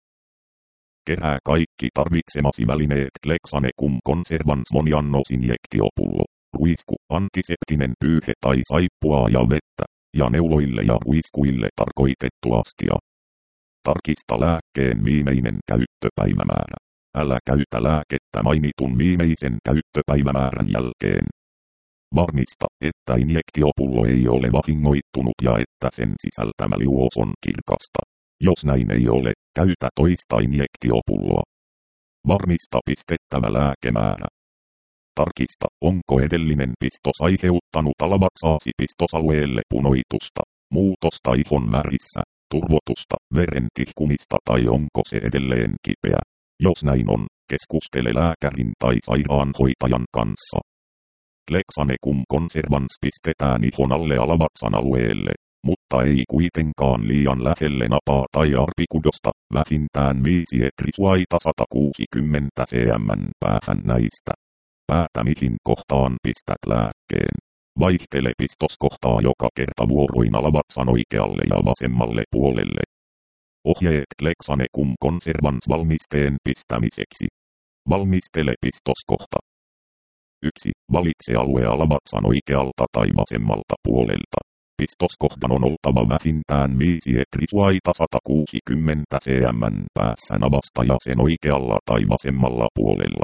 Kerää kaikki tarvitsemasi välineet Clexane cum conservans moniannos injektiopullo, ruisku, antiseptinen pyyhe tai saippua ja vettä, ja neuloille ja ruiskuille tarkoitettu astia. Tarkista lääkkeen viimeinen käyttöpäivämäärä. Älä käytä lääkettä mainitun viimeisen käyttöpäivämäärän jälkeen. Varmista, että injektiopullo ei ole vahingoittunut ja että sen sisältämä liuos on kirkasta. Jos näin ei ole, käytä toista injektiopulloa. Varmista pistettävä lääkemäärä. Tarkista, onko edellinen pistos aiheuttanut alavatsaasi pistosalueelle punoitusta, muutosta ihon värissä, turvotusta, veren tihkumista tai onko se edelleen kipeä. Jos näin on, keskustele lääkärin tai sairaanhoitajan kanssa. Clexane cum conservans pistetään ihon alle alavatsan alueelle, mutta ei kuitenkaan liian lähelle napaa tai arpikudosta, vähintään viisi Etrisuaita sata kuusikymmentä cm päähän näistä. Päätä mihin kohtaan pistät lääkkeen. Vaihtele pistoskohtaa joka kerta vuoroin alavatsan oikealle ja vasemmalle puolelle. Ohjeet Clexane cum conservans valmisteen pistämiseksi. Valmistele pistoskohta. yksi. Valitse alue alavatsan oikealta tai vasemmalta puolelta. Pistoskohdan on oltava vähintään viisi etrisvaita sata kuusikymmentä senttimetriä päässä navasta ja sen oikealla tai vasemmalla puolella.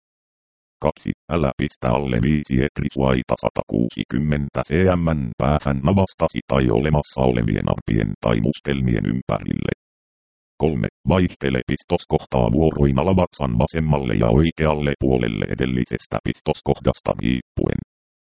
kaksi. Älä pistä alle viisi etrisvaita sata kuusikymmentä senttimetriä päähän navastasi tai olemassa olevien arpien tai mustelmien ympärille. kolme. Vaihtele pistoskohtaa vuoroin alavatsan vasemmalle ja oikealle puolelle edellisestä pistoskohdasta riippuen.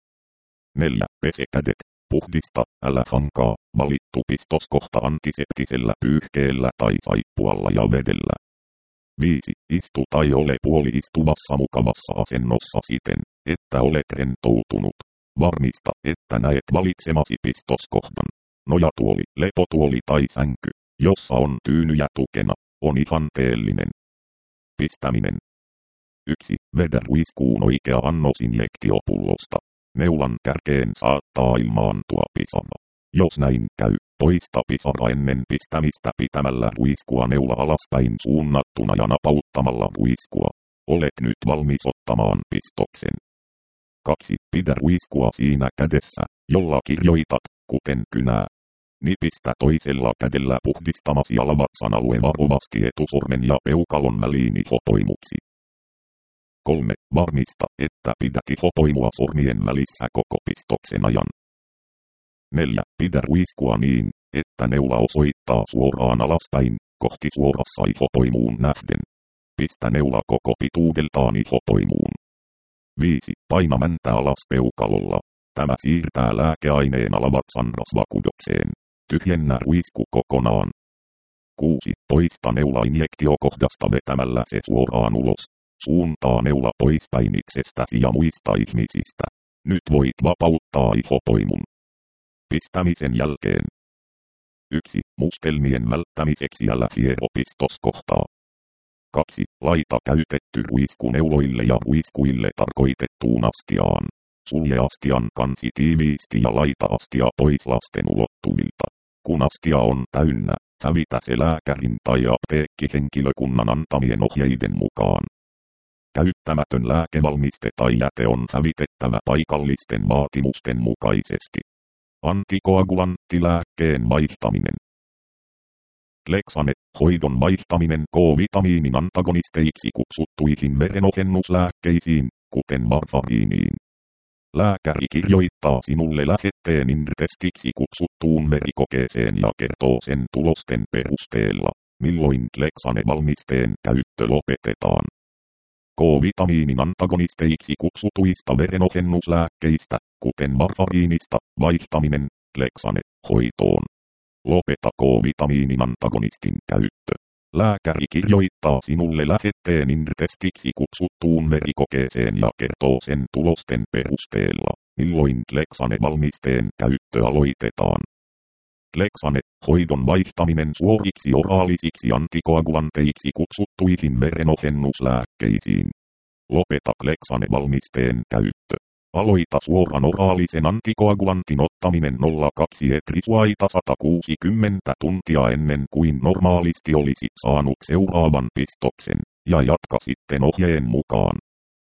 neljä. Pese kädet. Puhdista, älä hankaa, valittu pistoskohta antiseptisellä pyyhkeellä tai saippualla ja vedellä. viisi. Istu tai ole puoli-istuvassa mukavassa asennossa siten, että olet rentoutunut. Varmista, että näet valitsemasi pistoskohdan. Nojatuoli, lepotuoli tai sänky, jossa on tyynyjä tukena, on ihanteellinen. Pistäminen. yksi. Vedä ruiskuun oikea annos injektiopullosta. Neulan kärkeen saattaa ilmaantua pisara. Jos näin käy, poista pisara ennen pistämistä pitämällä ruiskua neula alaspäin suunnattuna ja napauttamalla ruiskua. Olet nyt valmis ottamaan pistoksen. kaksi. Pidä ruiskua siinä kädessä, jolla kirjoitat, kuten kynää. Nipistä toisella kädellä puhdistamasi alavatsan alue varovasti etusormen ja peukalon väliin ihopoimuksi. kolme. Varmista, että pidät ihopoimua sormien välissä koko pistoksen ajan. neljä. Pidä ruiskua niin, että neula osoittaa suoraan alaspäin, kohti suorassa ihopoimuun nähden. Pistä neula koko pituudeltaan ihopoimuun. viisi. Paina mäntä alas peukalolla. Tämä siirtää lääkeaineen alavatsan rasvakudokseen. Tyhjennä ruisku kokonaan. kuusi. Poista neula injektiokohdasta vetämällä se suoraan ulos. Suuntaa neula pois päin itsestäsi ja muista ihmisistä. Nyt voit vapauttaa ihopoimun. Pistämisen jälkeen. yksi. Mustelmien välttämiseksi älä hiero pistoskohtaa. kaksi. Laita käytetty ruisku neuloille ja ruiskuille tarkoitettuun astiaan. Sulje astian kansi tiiviisti ja laita astia pois lasten ulottuvilta. Kun astia on täynnä, hävitä se lääkärin tai apteekkihenkilökunnan antamien ohjeiden mukaan. Käyttämätön lääkevalmiste tai jäte on hävitettävä paikallisten vaatimusten mukaisesti. Antikoagulanttilääkkeen vaihtaminen. Clexane, hoidon vaihtaminen K-vitamiinin antagonisteiksi kutsuttuihin verenohennuslääkkeisiin, kuten varfariiniin. Lääkäri kirjoittaa sinulle lähetteen Inrtestiksi kutsuttuun verikokeeseen ja kertoo sen tulosten perusteella, milloin Clexane-valmisteen käyttö lopetetaan. K-vitamiinin antagonisteiksi kutsutuista verenohennuslääkkeistä, kuten varfariinista, vaihtaminen, Clexane, hoitoon. Lopeta K-vitamiinin antagonistin käyttö. Lääkäri kirjoittaa sinulle lähetteen Inrtestiksi kutsuttuun verikokeeseen ja kertoo sen tulosten perusteella, milloin Clexane-valmisteen käyttö aloitetaan. Clexane, hoidon vaihtaminen suoriksi oraalisiksi antikoagulanteiksi kutsuttuihin verenohennuslääkkeisiin. Lopeta Clexane-valmisteen käyttö. Aloita suoran oraalisen antikoagulantin ottaminen nolla kaksi etrisvaita sata kuusikymmentä tuntia ennen kuin normaalisti olisit saanut seuraavan pistoksen, ja jatka sitten ohjeen mukaan.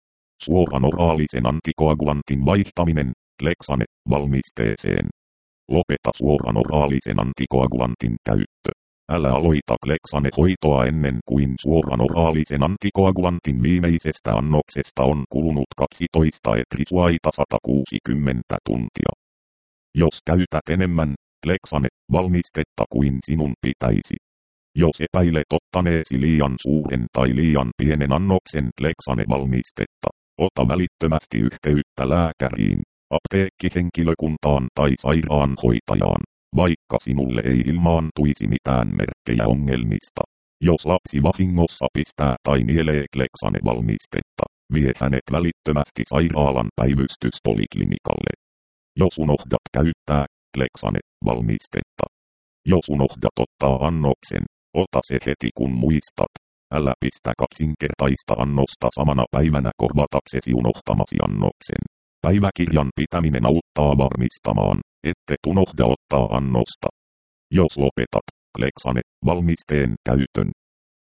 Suoran oraalisen antikoagulantin vaihtaminen, Clexane, valmisteeseen. Lopeta suoran oraalisen antikoagulantin käyttö. Älä aloita Clexane-hoitoa ennen kuin suoran oraalisen antikoagulantin viimeisestä annoksesta on kulunut kaksitoista etrisvaita sata kuusikymmentä tuntia. Jos käytät enemmän Clexane-valmistetta kuin sinun pitäisi. Jos epäilet ottaneesi liian suuren tai liian pienen annoksen Clexane-valmistetta, ota välittömästi yhteyttä lääkäriin, apteekkihenkilökuntaan tai sairaanhoitajaan, vaikka sinulle ei ilmaantuisi mitään merkkejä ongelmista. Jos lapsi vahingossa pistää tai nielee Clexane-valmistetta, vie hänet välittömästi sairaalan päivystyspoliklinikalle. Jos unohdat käyttää Clexane-valmistetta. Jos unohdat ottaa annoksen, ota se heti kun muistat. Älä pistä kaksinkertaista annosta samana päivänä korvataksesi unohtamasi annoksen. Päiväkirjan pitäminen auttaa varmistamaan, ettet unohda ottaa annosta. Jos lopetat Clexane-valmisteen käytön,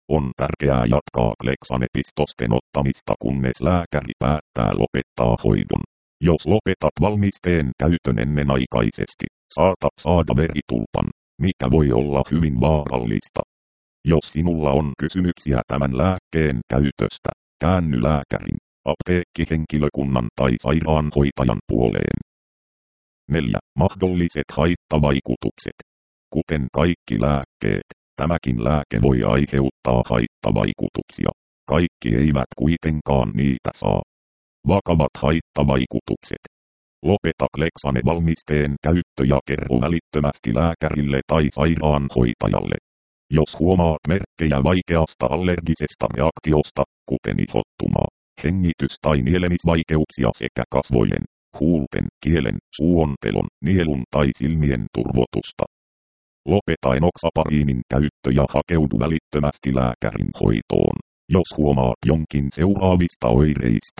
On tärkeää jatkaa Clexane-pistosten ottamista, kunnes lääkäri päättää lopettaa hoidon. Jos lopetat valmisteen käytön ennenaikaisesti, saatat saada veritulpan, mikä voi olla hyvin vaarallista. Jos sinulla on kysymyksiä tämän lääkkeen käytöstä, käänny lääkärin, apteekkihenkilökunnan tai sairaanhoitajan puoleen. neljä. Mahdolliset haittavaikutukset. Kuten kaikki lääkkeet, tämäkin lääke voi aiheuttaa haittavaikutuksia. Kaikki eivät kuitenkaan niitä saa. Vakavat haittavaikutukset. Lopeta Clexane-valmisteen käyttö ja kerro välittömästi lääkärille tai sairaanhoitajalle. Jos huomaat merkkejä vaikeasta allergisesta reaktiosta, kuten ihottumaa, hengitys- tai nielemisvaikeuksia sekä kasvojen, huulten, kielen, suontelon, nielun tai silmien turvotusta, lopeta enoxapariinin käyttö ja hakeudu välittömästi lääkärin hoitoon, jos huomaat jonkin seuraavista oireista.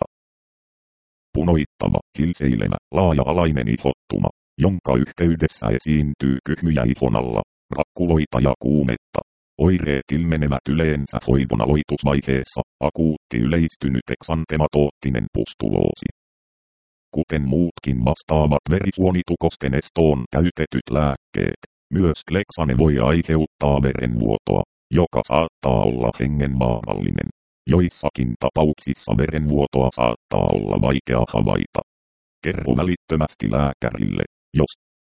Punoittava, hilseilevä, laaja-alainen ihottuma, jonka yhteydessä esiintyy kyhmyjä ihon alla, rakkuloita ja kuumetta. Oireet ilmenevät yleensä hoidon aloitusvaiheessa, akuutti yleistynyt eksantematootinen pustuloosi. Kuten muutkin vastaavat verisuonitukosten estoon käytetyt lääkkeet, myös Clexane voi aiheuttaa verenvuotoa, joka saattaa olla hengenvaarallinen. Joissakin tapauksissa verenvuotoa saattaa olla vaikea havaita. Kerro välittömästi lääkärille, jos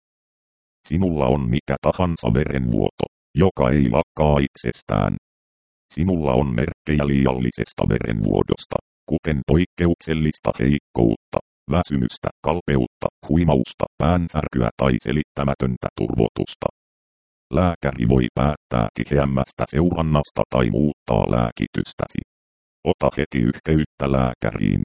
sinulla on mikä tahansa verenvuoto, joka ei lakkaa itsestään. Sinulla on merkkejä liiallisesta verenvuodosta, kuten poikkeuksellista heikkoutta, väsymystä, kalpeutta, huimausta, päänsärkyä tai selittämätöntä turvotusta. Lääkäri voi päättää tiheämmästä seurannasta tai muuttaa lääkitystäsi. Ota heti yhteyttä lääkäriin.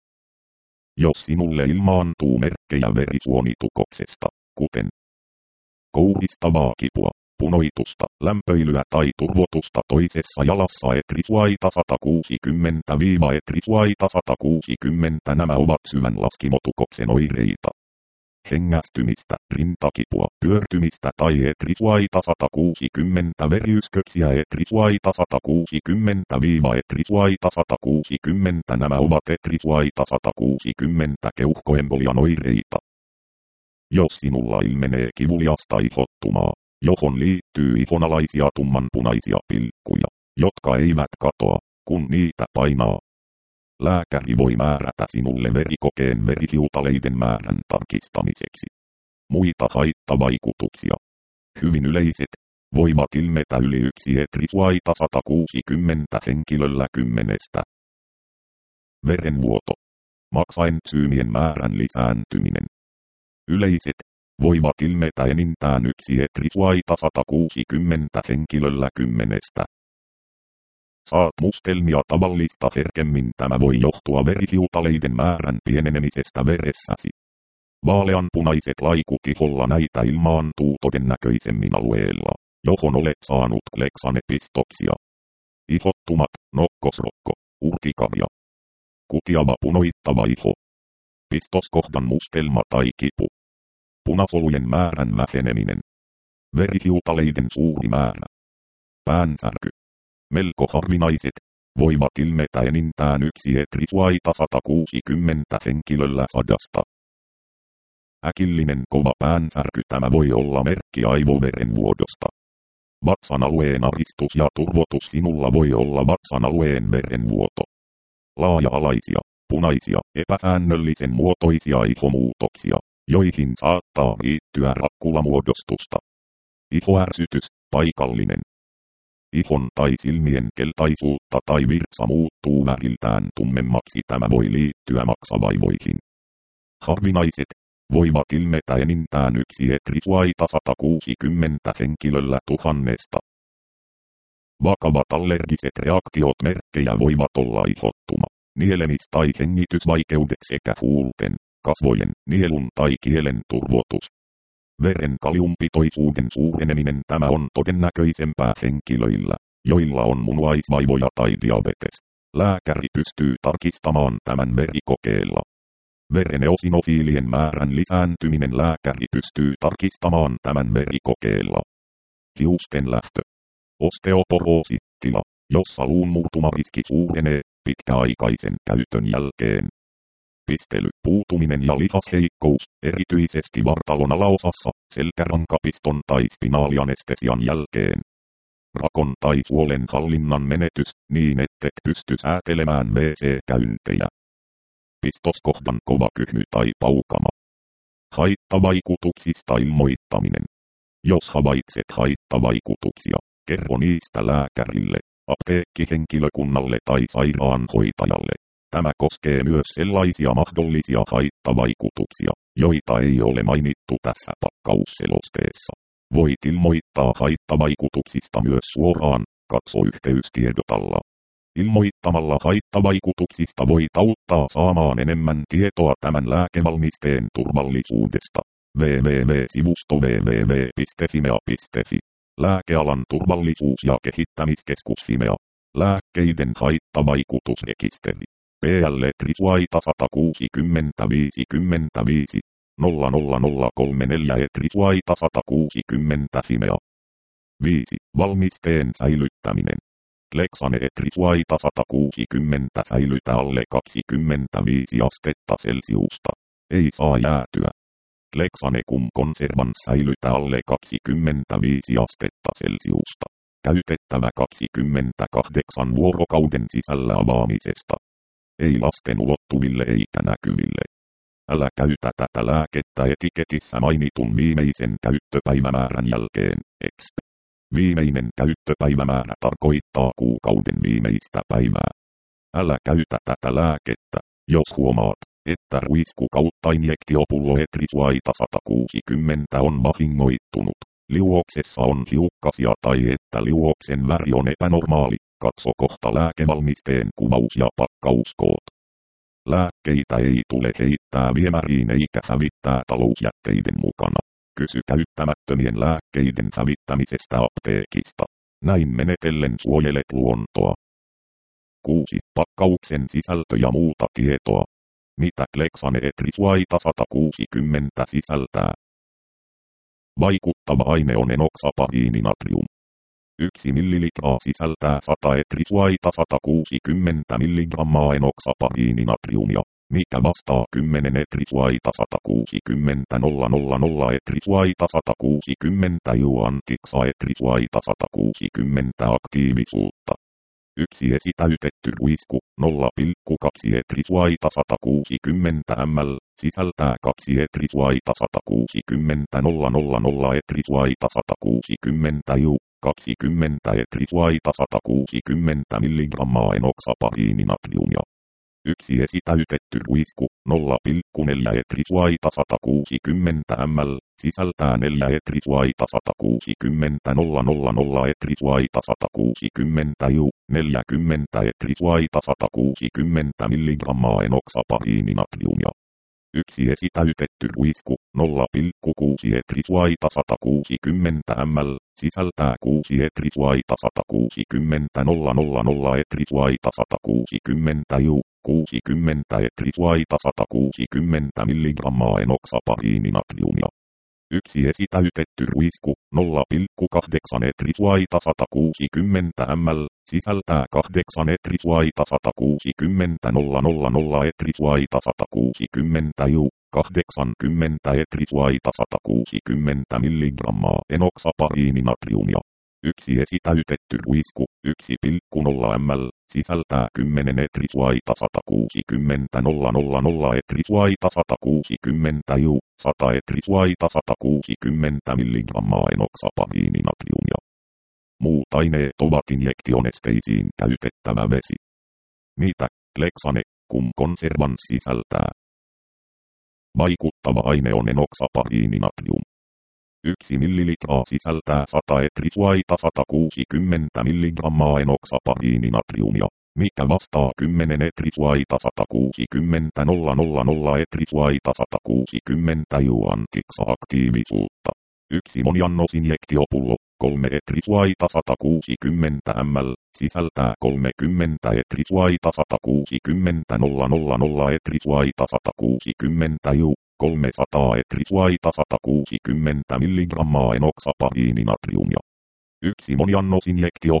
Jos sinulle ilmaantuu merkkejä verisuonitukoksesta, kuten kouristavaa kipua, punoitusta, lämpöilyä tai turvotusta toisessa jalassa Etrisuaita sata kuusikymmentä Etrisuaita sata kuusikymmentä, nämä ovat syvän laskimotukoksen oireita. Hengästymistä, rintakipua, pyörtymistä tai Etrisuaita sata kuusikymmentä veriysköksiä Etrisuaita sata kuusikymmentä Etrisuaita sata kuusikymmentä, nämä ovat Etrisuaita sata kuusikymmentä keuhkoembolian oireita. Jos sinulla ilmenee kivuliasta ihottumaa, johon liittyy ihonalaisia tummanpunaisia pilkkuja, jotka eivät katoa, kun niitä painaa, lääkäri voi määrätä sinulle verikokeen verihiutaleiden määrän tarkistamiseksi. Muita haittavaikutuksia. Hyvin yleiset, voivat ilmetä yli yksi Etrisuaita sata kuusikymmentä henkilöllä kymmenestä. Verenvuoto. Maksaentsyymien määrän lisääntyminen. Yleiset, voivat ilmetä enintään yksi Etrisuaita sata kuusikymmentä henkilöllä kymmenestä. Saat mustelmia tavallista herkemmin, tämä voi johtua verihiutaleiden määrän pienenemisestä veressäsi. Vaaleanpunaiset laikut iholla, näitä ilmaantuu todennäköisemmin alueella, johon olet saanut Clexane-pistoksia. Ihottumat, nokkosrokko, urtikaria. Kutiava punoittava iho. Pistoskohdan mustelma tai kipu. Punasolujen määrän väheneminen. Verihiutaleiden suuri määrä. Päänsärky. Melko harvinaiset, voivat ilmetä enintään yksi Etrisuaita sata kuusikymmentä henkilöllä sadasta. Äkillinen kova päänsärky, tämä voi olla merkki aivoverenvuodosta. Vatsan alueen aristus ja turvotus, sinulla voi olla vatsan alueen verenvuoto. Laaja-alaisia, punaisia, epäsäännöllisen muotoisia ihomuutoksia, joihin saattaa liittyä rakkulamuodostusta. Ihoärsytys, paikallinen. Ihon tai silmien keltaisuutta tai virtsa muuttuu väriltään tummemmaksi, tämä voi liittyä maksavaivoihin. Harvinaiset, voivat ilmetä enintään yksi Etrisuaita sata kuusikymmentä henkilöllä tuhannesta. Vakavat allergiset reaktiot, merkkejä voivat olla ihottuma, nielemis- tai hengitysvaikeudet sekä huulten, kasvojen, nielun tai kielen turvotus. Veren kaliumpitoisuuden suureneminen, tämä on todennäköisempää henkilöillä, joilla on munuaisvaivoja tai diabetes. Lääkäri pystyy tarkistamaan tämän verikokeella. Veren eosinofiilien määrän lisääntyminen, lääkäri pystyy tarkistamaan tämän verikokeella. Hiusten lähtö. Osteoporoosi, tila. jossa luun murtumariski suurenee pitkäaikaisen käytön jälkeen. Pistely, puutuminen ja lihasheikkous, erityisesti vartalon alaosassa, selkärankapiston tai spinaalianestesian jälkeen. Rakon tai suolen hallinnan menetys, niin ettet pysty säätelemään wee see-käyntejä. Pistoskohdan kova kyhmy tai paukama. Haittavaikutuksista ilmoittaminen. Jos havaitset haittavaikutuksia, kerro niistä lääkärille, apteekkihenkilökunnalle tai sairaanhoitajalle. Tämä koskee myös sellaisia mahdollisia haittavaikutuksia, joita ei ole mainittu tässä pakkausselosteessa. Voit ilmoittaa haittavaikutuksista myös suoraan, katso yhteystiedotalla. Ilmoittamalla haittavaikutuksista voit auttaa saamaan enemmän tietoa tämän lääkevalmisteen turvallisuudesta. double-u double-u double-u-sivusto double-u double-u double-u piste fimea piste fi. Lääkealan turvallisuus- ja kehittämiskeskus Fimea. Lääkkeiden haittavaikutusrekisteri. P L Trisuaita sata kuusikymmentä viisikymmentäviisi nolla nolla nolla kolme neljä Trisuaita sata kuusikymmentä Fimea. viisi. Valmisteen säilyttäminen. Lexane Trisuaita sata kuusikymmentä säilytä alle kaksikymmentäviisi astetta Celsiusta. Ei saa jäätyä. Lexane Cum Conservans säilytä alle kaksikymmentäviisi astetta Celsiusta. Käytettävä kaksikymmentäkahdeksan vuorokauden sisällä avaamisesta. Ei lasten ulottuville eikä näkyville. Älä käytä tätä lääkettä etiketissä mainitun viimeisen käyttöpäivämäärän jälkeen, exp. Viimeinen käyttöpäivämäärä tarkoittaa kuukauden viimeistä päivää. Älä käytä tätä lääkettä, jos huomaat, että ruisku kautta injektiopullo Trisuaita sata kuusikymmentä on vahingoittunut. Liuoksessa on hiukkasia tai että liuoksen väri on epänormaali. Katso kohta lääkevalmisteen kuvaus ja pakkauskoot. Lääkkeitä ei tule heittää viemäriin eikä hävittää talousjätteiden mukana. Kysy käyttämättömien lääkkeiden hävittämisestä apteekista. Näin menetellen suojelet luontoa. kuusi. Pakkauksen sisältö ja muuta tietoa. Mitä Lexane Trisuaita sata kuusikymmentä sisältää? Vaikuttava aine on enoxapariininatrium. yksi millilitraa sisältää sata Trisuaita sata kuusikymmentä milligrammaa enoxapariininatriumia, mikä vastaa kymmenen Trisuaita sata kuusikymmentä nolla nolla nolla Trisuaita sata kuusikymmentä juantiksa Trisuaita sata kuusikymmentä aktiivisuutta. Yksi esitäytetty ruisku nolla pilkku kaksi Trisuaita sata kuusikymmentä millilitraa sisältää kaksi Trisuaita sata kuusikymmentä nolla nolla nolla Trisuaita sata kuusikymmentä ju. kaksikymmentä Trisuaita sata kuusikymmentä milligrammaa enoxapariininatriumia. Yksi esitäytetty ruisku nolla pilkku neljä Trisuaita sata kuusikymmentä millilitraa sisältää neljä Trisuaita sata kuusikymmentä nolla nolla nolla Trisuaita sata kuusikymmentä ju. neljäkymmentä Trisuaita sata kuusikymmentä milligrammaa enoxapariininatriumia. Yksi esitäytetty ruisku nolla pilkku kuusi Trisuaita sata kuusikymmentä millilitraa sisältää kuusi Trisuaita sata kuusikymmentä nolla nolla nolla Trisuaita sata kuusikymmentä ju. kuusikymmentä Trisuaita sata kuusikymmentä milligrammaa enoxapariininatriumia. Yksi esitäytetty ruisku nolla pilkku kahdeksan Trisuaita sata kuusikymmentä millilitraa sisältää kahdeksan Trisuaita sata kuusikymmentä nolla nolla nolla Trisuaita sata kuusikymmentä ju. kahdeksankymmentä Trisuaita sata kuusikymmentä milligrammaa enoxapariininatriumia. Yksi esitäytetty ruisku yksi pilkku nolla millilitraa sisältää kymmenen Trisuaita sata kuusikymmentä nolla nolla nolla Trisuaita sata kuusikymmentä ju. sata Trisuaita sata kuusikymmentä milligrammaa enoxapariininatriumia. Muut aineet ovat injektionesteisiin käytettävä vesi. Mitä Lexane Cum Conservans sisältää? Vaikuttava aine on enoxapariininatrium. Yksi millilitraa sisältää sata Trisuaita sata kuusikymmentä milligrammaa enoxapariininatriumia, mikä vastaa kymmenen Trisuaita sata kuusikymmentä nolla nolla nolla Trisuaita sata kuusikymmentä juantiksa aktiivisuutta. Yksi moniannosinjektiopullo kolme Trisuaita sata kuusikymmentä millilitraa sisältää kolmekymmentä Trisuaita sata kuusikymmentä nolla nolla nolla Trisuaita sata kuusikymmentä ju. kolmesataa Trisuaita sata kuusikymmentä milligrammaa enoxapariininatriumia. Yksi moniannosinjektiopullo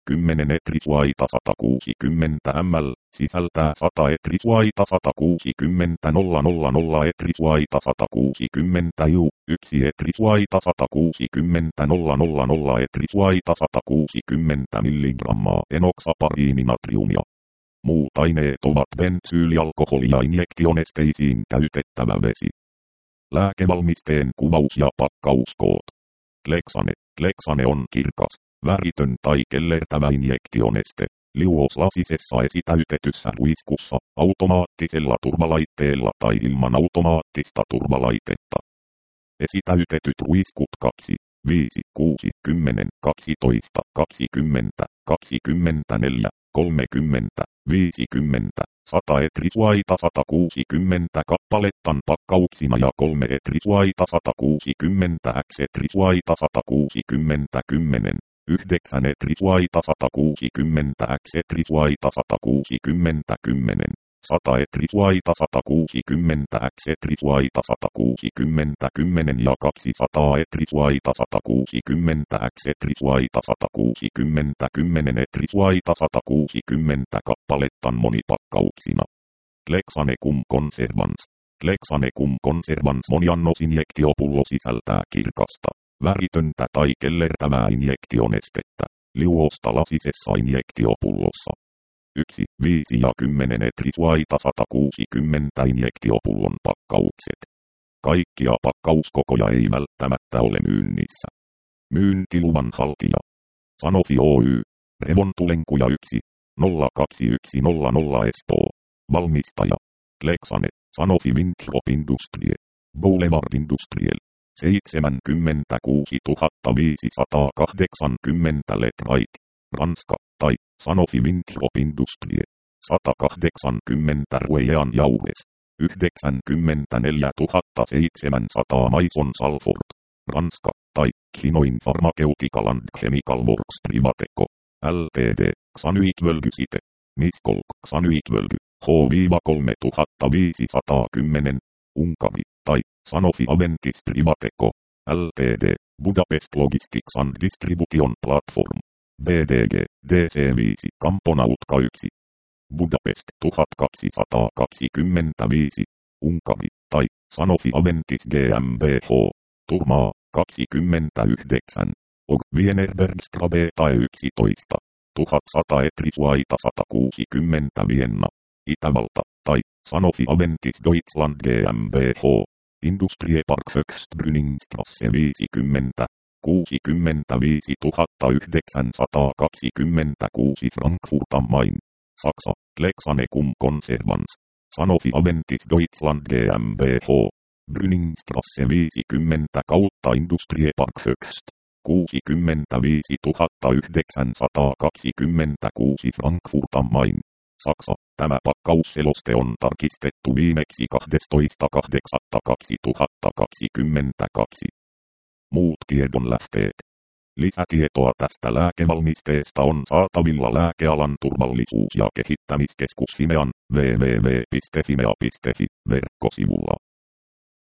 kymmenen etrisuaita sata kuusikymmentä millilitraa, sisältää sata etrisuaita sata kuusikymmentä nolla nolla nolla etrisuaita sata kuusikymmentä ju, yksi etrisuaita sata kuusikymmentä nolla nolla nolla etrisuaita sata kuusikymmentä milligrammaa enoksapariininatriumia. Muut aineet ovat bensyylialkoholi ja injektionesteisiin käytettävä vesi. Lääkevalmisteen kuvaus ja pakkauskoot. Lexane. Lexane on kirkas, väritön tai kellertävä injektioneste, liuoslasisessa esitäytetyssä ruiskussa, automaattisella turvalaitteella tai ilman automaattista turvalaitetta. Esitäytetyt ruiskut kaksi, viisi, kuusi, kymmenen, kaksitoista, kaksikymmentä, kaksikymmentäneljä, kolmekymmentä, viisikymmentä, sata etrisuaita sata kuusikymmentä kappalettan pakkauksina ja kolme etrisuaita sata kuusikymmentä x etrisuaita sata kuusikymmentä kymmenen, yhdeksän etrisuaita sata kuusikymmentä x etrisuaita sata kuusikymmentä kymmenen, sata etrisuaita sata kuusikymmentä x etrisuaita sata kuusikymmentä kymmenen ja kaksisataa etrisuaita sata kuusikymmentä x etrisuaita sata kuusikymmentä kymmenen etrisuaita sata kuusikymmentä kappalettan monipakkauksina. Lexanecum conservans. Lexanecum conservans moniannosinjektiopullo sisältää kirkasta, väritöntä tai kellertävää injektionestettä, liuosta lasisessa injektiopullossa. yksi, viisi ja kymmenen etrisuaita sata kuusikymmentä injektiopullon pakkaukset. Kaikkia pakkauskokoja ei välttämättä ole myynnissä. Myyntiluvan haltija. Sanofi Oy. Revontulenkuja yksi, nolla kaksi yksi nolla nolla Espoo. Valmistaja. Lexane. Sanofi Winthrop Industrie. Boulevard Industriel. seitsemänkymmentäkuusituhattaviisisataakahdeksankymmentä Letrait. Ranska, tai Sanofi Winthrop Industrie. sata kahdeksankymmentä Ruean Jauhes. yhdeksänkymmentäneljätuhattaseitsemänsataa Maison Salford. Ranska, tai Chinoin Pharmaceutical and Chemical Works Privateco. Ltd. Xanytvölgysite. Miskolc Xanytvölgy. H kolme tuhatta viisisataakymmenen. Unkari, tai Sanofi Aventis Privateco. Ltd. Budapest Logistics and Distribution Platform. B D G, D C viisi, Kamponautka yksi. Budapest tuhatkaksisataakaksikymmentäviisi. Unkari, tai Sanofi Aventis GmbH. Turmaa, kaksikymmentäyhdeksän. Og Wienerbergstrabe tai yksitoista. tuhatsata etrisuaita sata kuusikymmentä Vienna. Itävalta, tai Sanofi Aventis Deutschland GmbH. Industriepark Höchstbrünningstrasse viisikymmentä. kuusikymmentäviisi tuhatta yhdeksänsataakaksikymmentäkuusi Frankfurt am Main. Saksa, Lexanecum conservans. Sanofi Aventis Deutschland GmbH. Brünningstrasse viisikymmentä kautta Industriepark Höchst. kuusikymmentäviisi tuhatta yhdeksänsataakaksikymmentäkuusi Frankfurt am Main. Saksa, tämä pakkausseloste on tarkistettu viimeksi kahdestoista kahdeksatta kaksituhattakaksikymmentäkaksi. Muut tiedonlähteet. Lisätietoa tästä lääkevalmisteesta on saatavilla Lääkealan turvallisuus- ja kehittämiskeskus Fimean, double-u double-u double-u piste fimea piste fi, verkkosivulla.